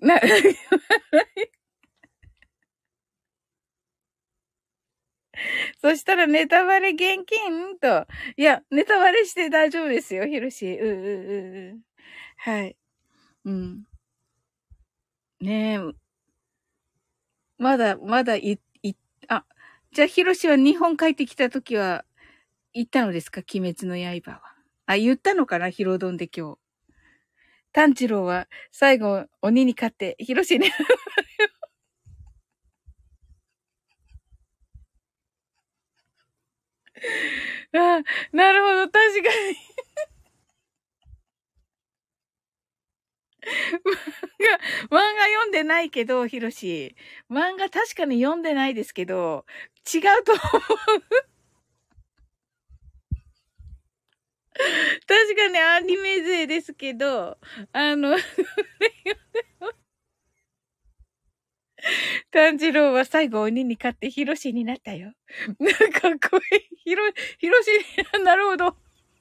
そしたらネタバレ厳禁と。いや、ネタバレして大丈夫ですよ、ヒロシ。はい。うん。ねえ、まだあ、じゃあヒロシは日本帰ってきた時は行ったのですか鬼滅の刃は。あ、言ったのかなヒロドンで今日。炭治郎は最後鬼に勝ってヒロシにあ、なるほど、確かに。漫画読んでないけど、ヒロシ。漫画確かに読んでないですけど、違うと思う。確かにアニメ勢ですけど、あの、炭治郎は最後鬼に勝ってヒロシになったよ。かっこいい。ヒロシに、なるほど。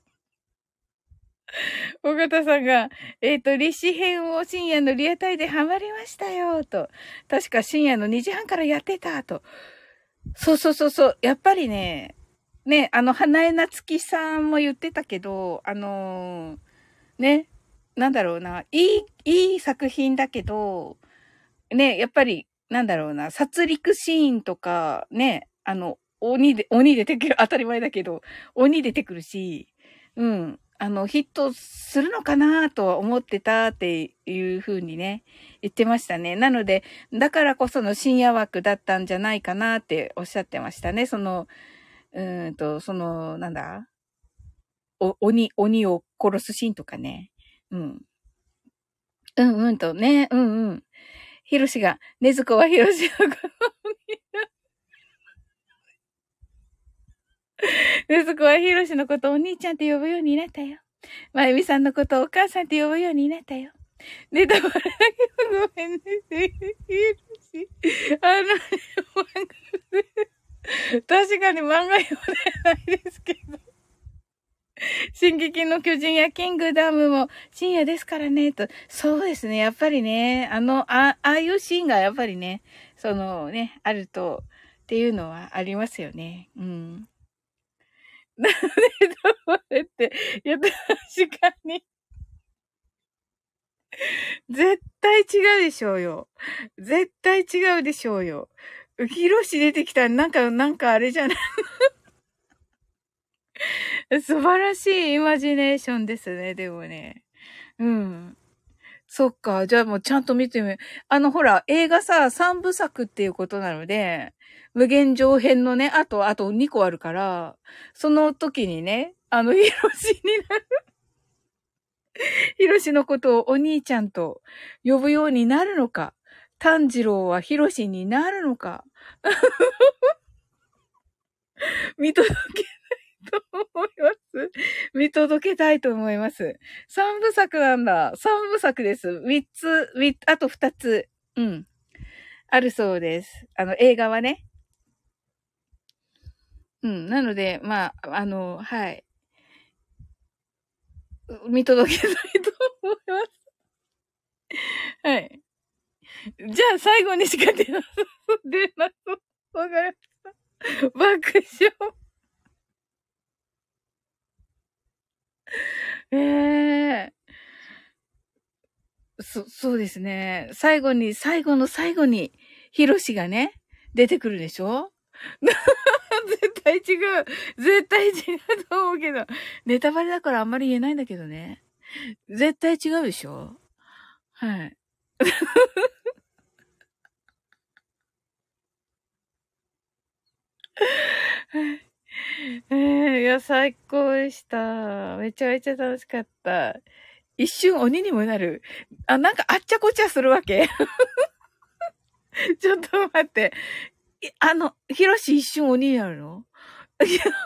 尾形さんが、立志編を深夜のリアタイでハマりましたよ、と。確か深夜の2時半からやってた、と。そう。やっぱりね、花江夏樹さんも言ってたけど、ね、なんだろうな、いい作品だけど、ね、やっぱり、なんだろうな、殺戮シーンとか、ね、鬼出てくる、当たり前だけど、鬼出てくるし、うん、ヒットするのかなとは思ってたっていう風にね、言ってましたね。なので、だからこその深夜枠だったんじゃないかなっておっしゃってましたね。なんだ鬼を殺すシーンとかね。うん。うんうんとね、うんうん。ヒロシが、ねずこはヒロシのことに、ねずこはヒロシのことをお兄ちゃんって呼ぶようになったよ。まゆみさんのことをお母さんって呼ぶようになったよ。ネタバレだけどごめんね。ヒロシ。確かに漫画読んでないですけど。進撃の巨人やキングダムも深夜ですからね、と。そうですね。やっぱりね、ああいうシーンがやっぱりね、そのね、あると、っていうのはありますよね。うん。なんでだれって、いや、確かに、絶対違うでしょうよ。絶対違うでしょうよ。ヒロシ出てきたら、なんかあれじゃない。素晴らしいイマジネーションですね、でもね。うん。そっか。じゃあもうちゃんと見てみ、ほら、映画さ、三部作っていうことなので、無限上編のね、あと2個あるから、その時にね、ヒロシになる、ヒロシのことをお兄ちゃんと呼ぶようになるのか、炭治郎はヒロシになるのか、見届けと思います。見届けたいと思います。三部作なんだ。三部作です。あと二つ。うん。あるそうです。映画はね。うん。なので、まあ、はい。見届けたいと思います。はい。じゃあ、最後にしか出なそう。わかりました。爆笑。ええそうですね。最後の最後に、ヒロシがね、出てくるでしょ。絶対違う。絶対違うと思うけど。ネタバレだからあんまり言えないんだけどね。絶対違うでしょ。はい。いや、最高でした。めちゃめちゃ楽しかった。一瞬鬼にもなる。なんかあっちゃこっちゃするわけ。ちょっと待って。ヒロシ一瞬鬼になるの？いや、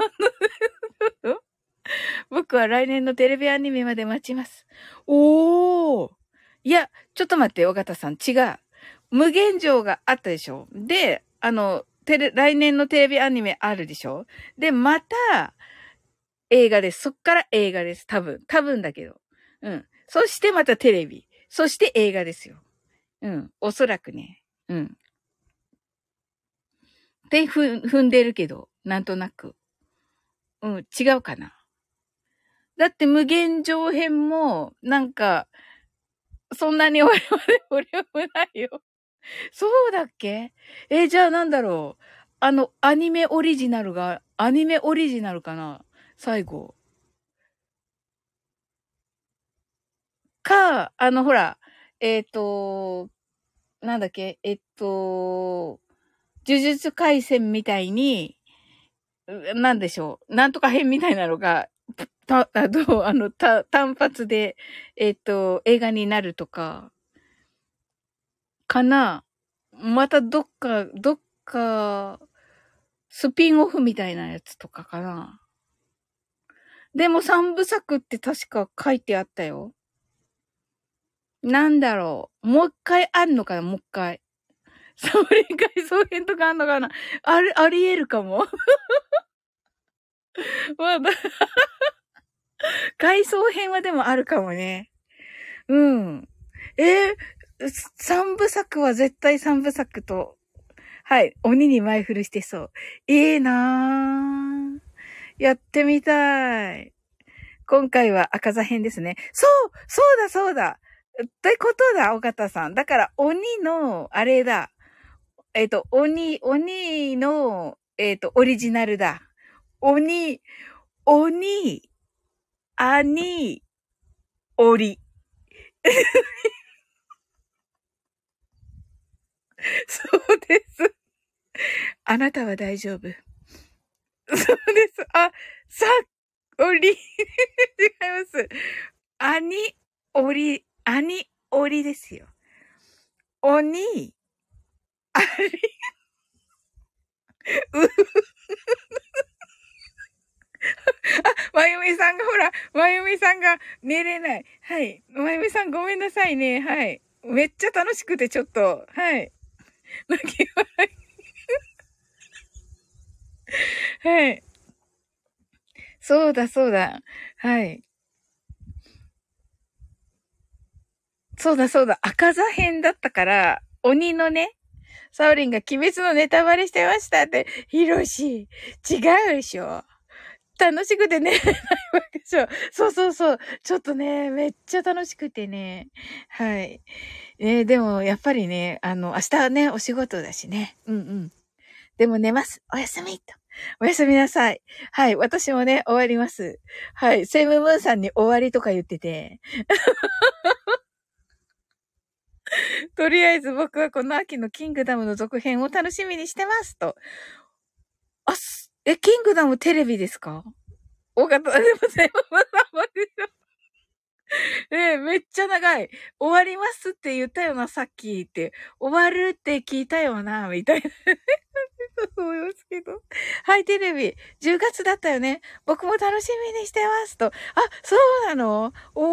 僕は来年のテレビアニメまで待ちます。おー。いや、ちょっと待って、尾形さん。違う。無限城があったでしょ。で、来年のテレビアニメあるでしょ。で、また、映画です。そっから映画です。多分だけど。うん。そしてまたテレビ。そして映画ですよ。うん。おそらくね。うん。で、踏んでるけど、なんとなく。うん、違うかな。だって無限上編も、なんか、そんなに我々ボリュームないよ。そうだっけ？じゃあなんだろう。アニメオリジナルかな最後。か、ほら、えっ、と、なんだっけ呪術回戦みたいに、なんでしょう。なんとか編みたいなのが、単発で、映画になるとか、かな。またどっか、スピンオフみたいなやつとかかな。でも三部作って確か書いてあったよ。なんだろう。もう一回あんのかなもう一回。それ回想編とかあんのかなあり得るかも。まだ、回想編はでもあるかもね。うん。三部作は絶対三部作と、はい、鬼に前振りしてそう。いいなぁ。やってみたい。今回は赤座編ですね。そうだ。ってことだ、岡田さん。だから、鬼の、あれだ。鬼の、オリジナルだ。鬼、鬼、兄、鬼。そうです。あなたは大丈夫。そうです。さ、 おり、違います。アニオリですよ。鬼、あり、まゆみさんがほら、まゆみさんが寝れない。はい。まゆみさんごめんなさいね。はい。めっちゃ楽しくてちょっと、はい。泣き笑い。はい。そうだ、そうだ。はい。そうだ、そうだ。赤座編だったから、鬼のね、サオリンが鬼滅のネタバレしてましたって、ヒロシ、違うでしょ。楽しくてね、ないわけでしょ。そうそうそう。ちょっとね、めっちゃ楽しくてね。はい。でも、やっぱりね、明日はね、お仕事だしね。うんうん。でも寝ます。おやすみと。おやすみなさい。はい。私もね、終わります。はい。セイムムーンさんに終わりとか言ってて。とりあえず僕はこの秋のキングダムの続編を楽しみにしてますと。キングダムテレビですか？おかた、でもセイムムーンさんまでしょ。めっちゃ長い。終わりますって言ったよな、さっきって。終わるって聞いたよな、みたいな。思いますけど。はい、テレビ。10月だったよね。僕も楽しみにしてますと。あ、そうなの？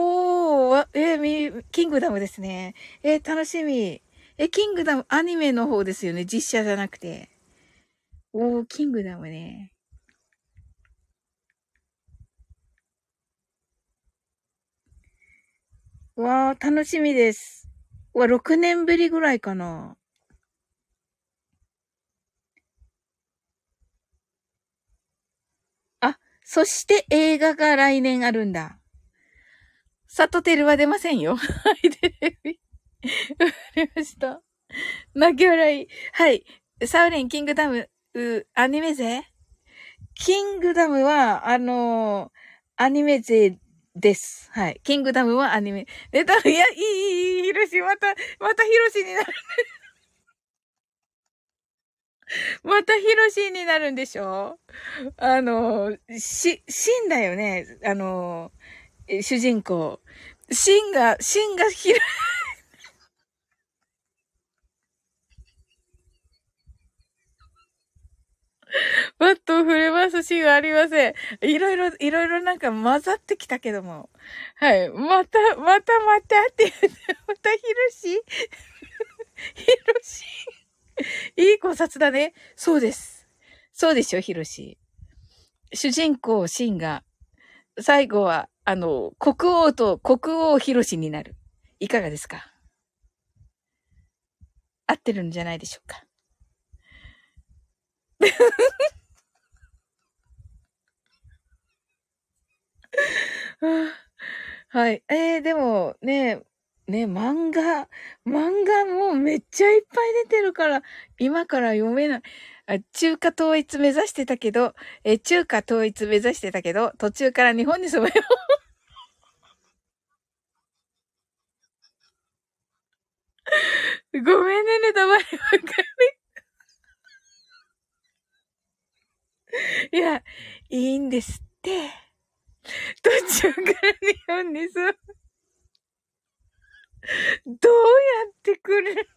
キングダムですね。楽しみ。キングダム、アニメの方ですよね。実写じゃなくて。キングダムね。わー、楽しみです。6年ぶりぐらいかな。あ、そして映画が来年あるんだ。サトテルは出ませんよ。はい、テレビ。わかりました。泣き笑い。はい。サウリン、キングダム、アニメ勢キングダムは、アニメ勢です。はい。キングダムはアニメ。いや、いい、ヒロシ、またヒロシになる。またヒロシになるんでしょ？シンだよね。主人公。シンがヒロ、バットを振れますシーンはありません。いろいろなんか混ざってきたけども。はい。またって言って、またヒロシヒロシいい考察だね。そうです。そうでしょ、ヒロシ。主人公、シンが、最後は、国王ヒロシになる。いかがですか？合ってるんじゃないでしょうか。はい。でも漫画もうめっちゃいっぱい出てるから、今から読めない。中華統一目指してたけど、中華統一目指してたけど、途中から日本に住むよ。ごめんね、ネタバレばっかり。いや、いいんですって。途中から日本に住む。どうやって来る？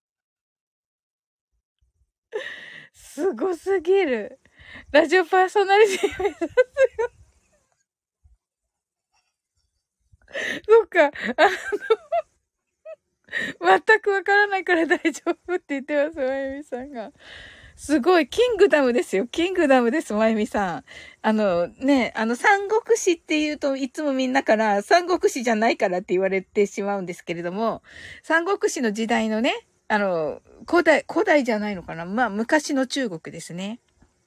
すごすぎる。ラジオパーソナリティ目指す。そっか。全くわからないから大丈夫って言ってます、まゆみさんが。すごい、キングダムですよ。キングダムです、まゆみさん。三国志って言うといつもみんなから三国志じゃないからって言われてしまうんですけれども、三国志の時代のね、古代じゃないのかな。まあ、昔の中国ですね。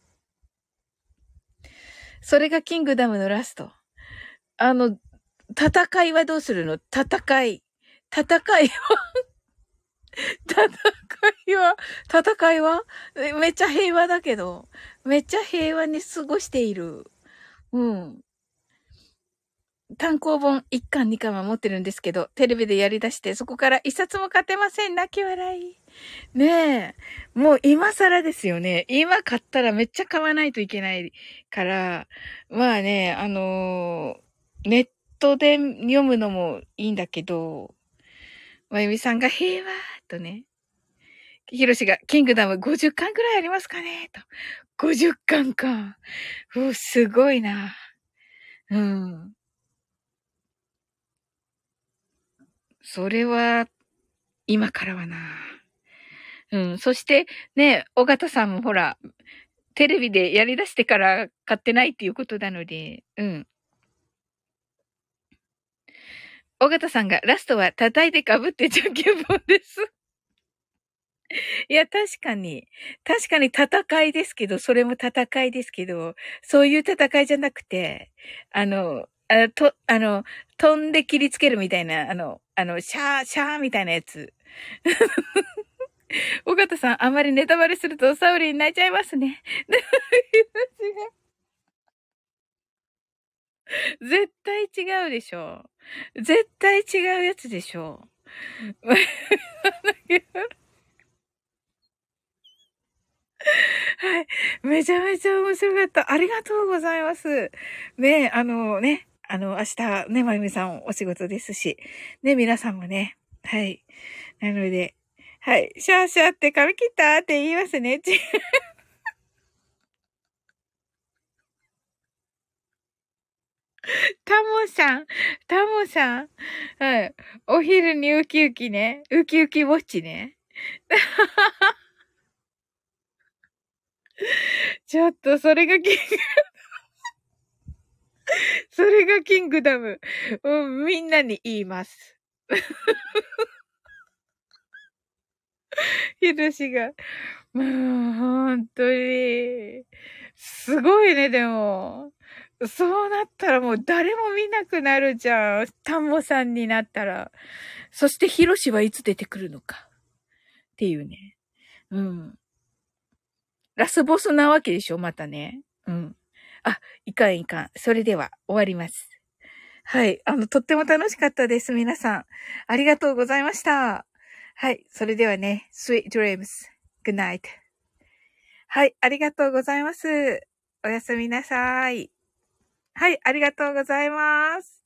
それがキングダムのラスト。あの、戦いはどうするの？戦い戦戦いはめっちゃ平和だけど、めっちゃ平和に過ごしている。うん。 単行本1巻2巻は持ってるんですけど、テレビでやり出して、そこから1冊も買ってません。泣き笑い。ねえ。もう今更ですよね。今買ったらめっちゃ買わないといけないから、まあね、ネットで読むのもいいんだけど、まゆみさんが平和とね、ひろしがキングダム50巻くらいありますかねと。50巻か。すごいな。うん。それは、今からはな。うん。そして、ね、尾形さんもほら、テレビでやり出してから買ってないっていうことなので、うん。尾形さんがラストは叩いて被ってじゃんけんぽんです。いや、確かに戦いですけど、それも戦いですけど、そういう戦いじゃなくて、飛んで切りつけるみたいな、シャーみたいなやつ。尾形さん、あまりネタバレするとサウリに泣いちゃいますね。絶対違うでしょ。絶対違うやつでしょ。はい。めちゃめちゃ面白かった。ありがとうございます。ね、明日ね、まゆみさんお仕事ですし、ね、皆さんもね、はい。なので、はい。シャーシャーって髪切ったって言いますね。タモさん。はい。お昼にウキウキね。ウキウキウォッチね。ちょっと、それがキングダム。うん、みんなに言います。ひろしが。もう、ほんとに。すごいね、でも。そうなったらもう誰も見なくなるじゃん。タモさんになったら。そしてヒロシはいつ出てくるのか。っていうね。うん。ラスボスなわけでしょ、またね。うん。あ、いかんいかん。それでは終わります。はい。とっても楽しかったです、皆さん。ありがとうございました。はい。それではね、sweet dreams. Good night. はい。ありがとうございます。おやすみなさい。はい。ありがとうございます。